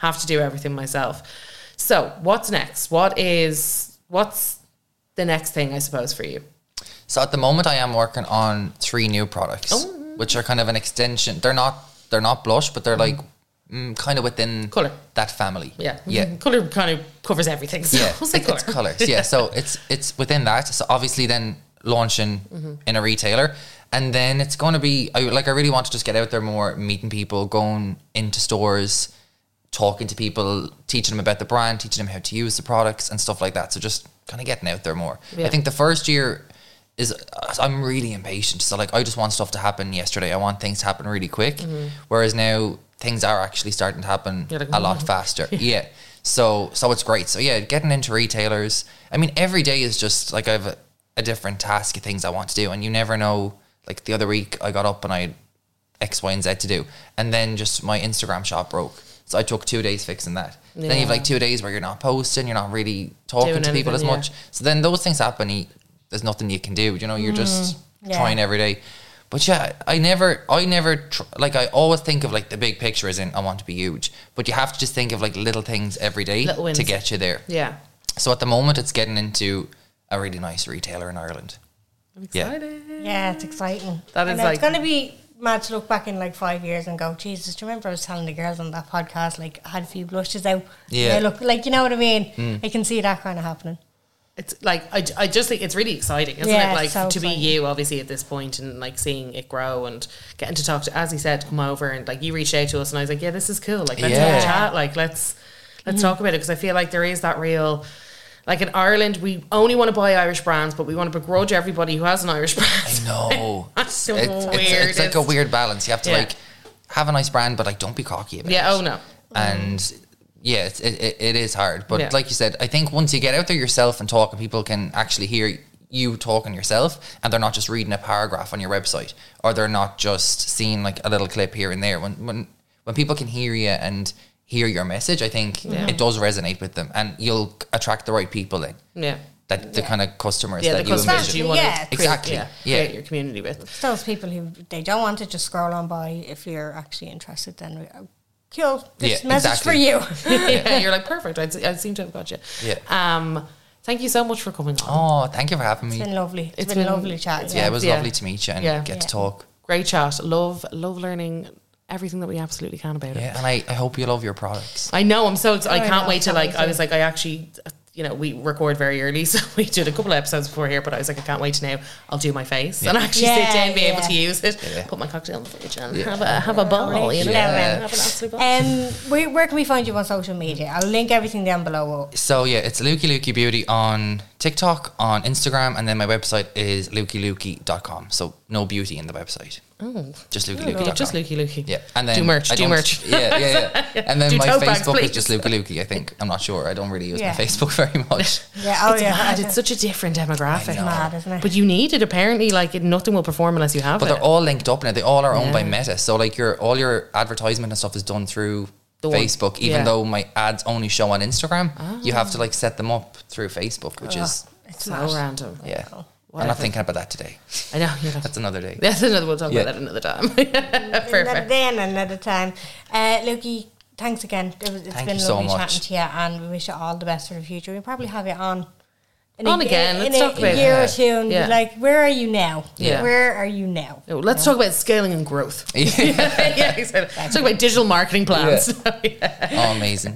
have to do everything myself. So what's next? What is, what's the next thing, I suppose, for you? So at the moment I am working on three new products, Oh. which are kind of an extension. They're not, they're not blush, but they're like mm, kind of within Colour. that family. Yeah. Yeah. Colour kind of covers everything. So Yeah, we'll say it, it's colour. colours. Yeah, so it's it's within that. So obviously, then launching Mm-hmm. in a retailer, and then it's going to be I, like I really want to just get out there more, meeting people, going into stores, talking to people, teaching them about the brand, teaching them how to use the products and stuff like that. So just kind of getting out there more. Yeah. I think the first year is I'm really impatient. So like I just want stuff to happen yesterday. I want things to happen really quick. Mm-hmm. Whereas now things are actually starting to happen You're like, a lot "Mm." faster. Yeah. So so it's great. So yeah, getting into retailers. I mean, every day is just like I have a, a different task of things I want to do, and you never know. Like the other week, I got up and I had X, Y, and Z to do, and then just my Instagram shop broke. So I took two days fixing that. Then you have like two days where you're not posting, you're not really talking Doing to people as anything, much. yeah. So then those things happen. You, there's nothing you can do. You know, you're just yeah. trying every day. But yeah, I never, I never, tr- like I always think of like the big picture as in I want to be huge. But you have to just think of like little things every day Little wins. to get you there. Yeah. So at the moment, it's getting into a really nice retailer in Ireland. I'm Yeah. excited. Yeah, it's exciting. That is and like- it's going to be mad to look back in like five years and go, Jesus, do you remember I was telling the girls on that podcast, like I had a few blushes out. Yeah. They look like, you know what I mean? I can see that kind of happening. It's like I, I just think it's really exciting, isn't Yeah, it? Like so to be exciting. you, obviously, at this point, and like seeing it grow and getting to talk to, as he said, come over and like you reached out to us, and I was like, yeah, this is cool. Like let's have Yeah. a chat. Like let's let's talk about it, because I feel like there is that real. Like in Ireland, we only want to buy Irish brands, but we want to begrudge everybody who has an Irish brand. I know. That's it's, the it's, it's, weirdest. it's like a weird balance. You have to Yeah. like have a nice brand, but like don't be cocky about Yeah. it. Oh no. And yeah, it's, it, it, it is hard. But Yeah. like you said, I think once you get out there yourself and talk, and people can actually hear you talking yourself, and they're not just reading a paragraph on your website, or they're not just seeing like a little clip here and there. When when when people can hear you and hear your message, I think it does resonate with them, and you'll attract the right people in. Yeah. That the kind of customers Yeah. that The you customers envision. you want Yeah. to create, Exactly. Yeah, Yeah. create your community with. It's those people who they don't want to just scroll on by. If you're actually interested, then we, oh, cool. This Yeah, message exactly. for you. Yeah, you're like perfect. I'd, I seem to have got you. Yeah. Um. Thank you so much for coming on. Oh, thank you for having me. It's been lovely. It's it's been, been- lovely chatting. Yeah, it was Yeah. lovely to meet you and Yeah. get to Yeah. talk. Great chat. Love, love learning everything that we absolutely can about it. Yeah, and I, I hope you love your products. I know. I'm so. Excited. I I can't know, wait to can't like. wait I to. was like. I actually. You know, we record very early, so we did a couple of episodes before here. But I was like, I can't wait to now. I'll do my face and actually Yeah, sit down, be able yeah. to use it, Yeah. put my cocktail in the fridge, and have a have a ball. You know, Yeah. have an absolute ball. Um, where, where can we find you on social media? I'll link everything down below. So yeah, it's Lukey Lukey Beauty on TikTok, on Instagram, and then my website is lukey lukey dot com. So no beauty in the website. Oh, Just lukey okay, lukey dot com. just Lukey Lukey. Yeah, and then do merch. I Do don't- merch. Yeah, yeah, yeah. And then Do my tote bags, Facebook please. is just Lukey Lukey. I think I'm not sure. I don't really use Yeah. my Facebook very much. Yeah, oh It's yeah. mad. It's such a different demographic. know. mad, isn't it? But you need it apparently. Like it, nothing will perform unless you have But it. they're all linked up now. They all are owned by Yeah. Meta. So like your all your advertisement and stuff is done through The one- Facebook. Even yeah. though my ads only show on Instagram, you have to like set them up through Facebook, which is It's so mad. random. yeah. I'm Whatever. not thinking about that today. I know. You're not. That's another day. That's another. We'll talk Yeah. about that another time. Another Perfect. day and another time. Uh, Lukey, thanks again. It was, it's Thank been you so lovely much. chatting to you, and we wish you all the best for the future. We'll probably have you on. In On a, again, In let's a, talk about a year it. or two, and Yeah. be like, where are you now? Yeah. Where are you now? Oh, let's talk about scaling and growth. yeah, exactly. Let's talk about digital marketing plans. Yeah. Oh, amazing.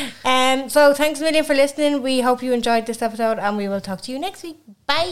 Um, so thanks a million for listening. We hope you enjoyed this episode, and we will talk to you next week. Bye.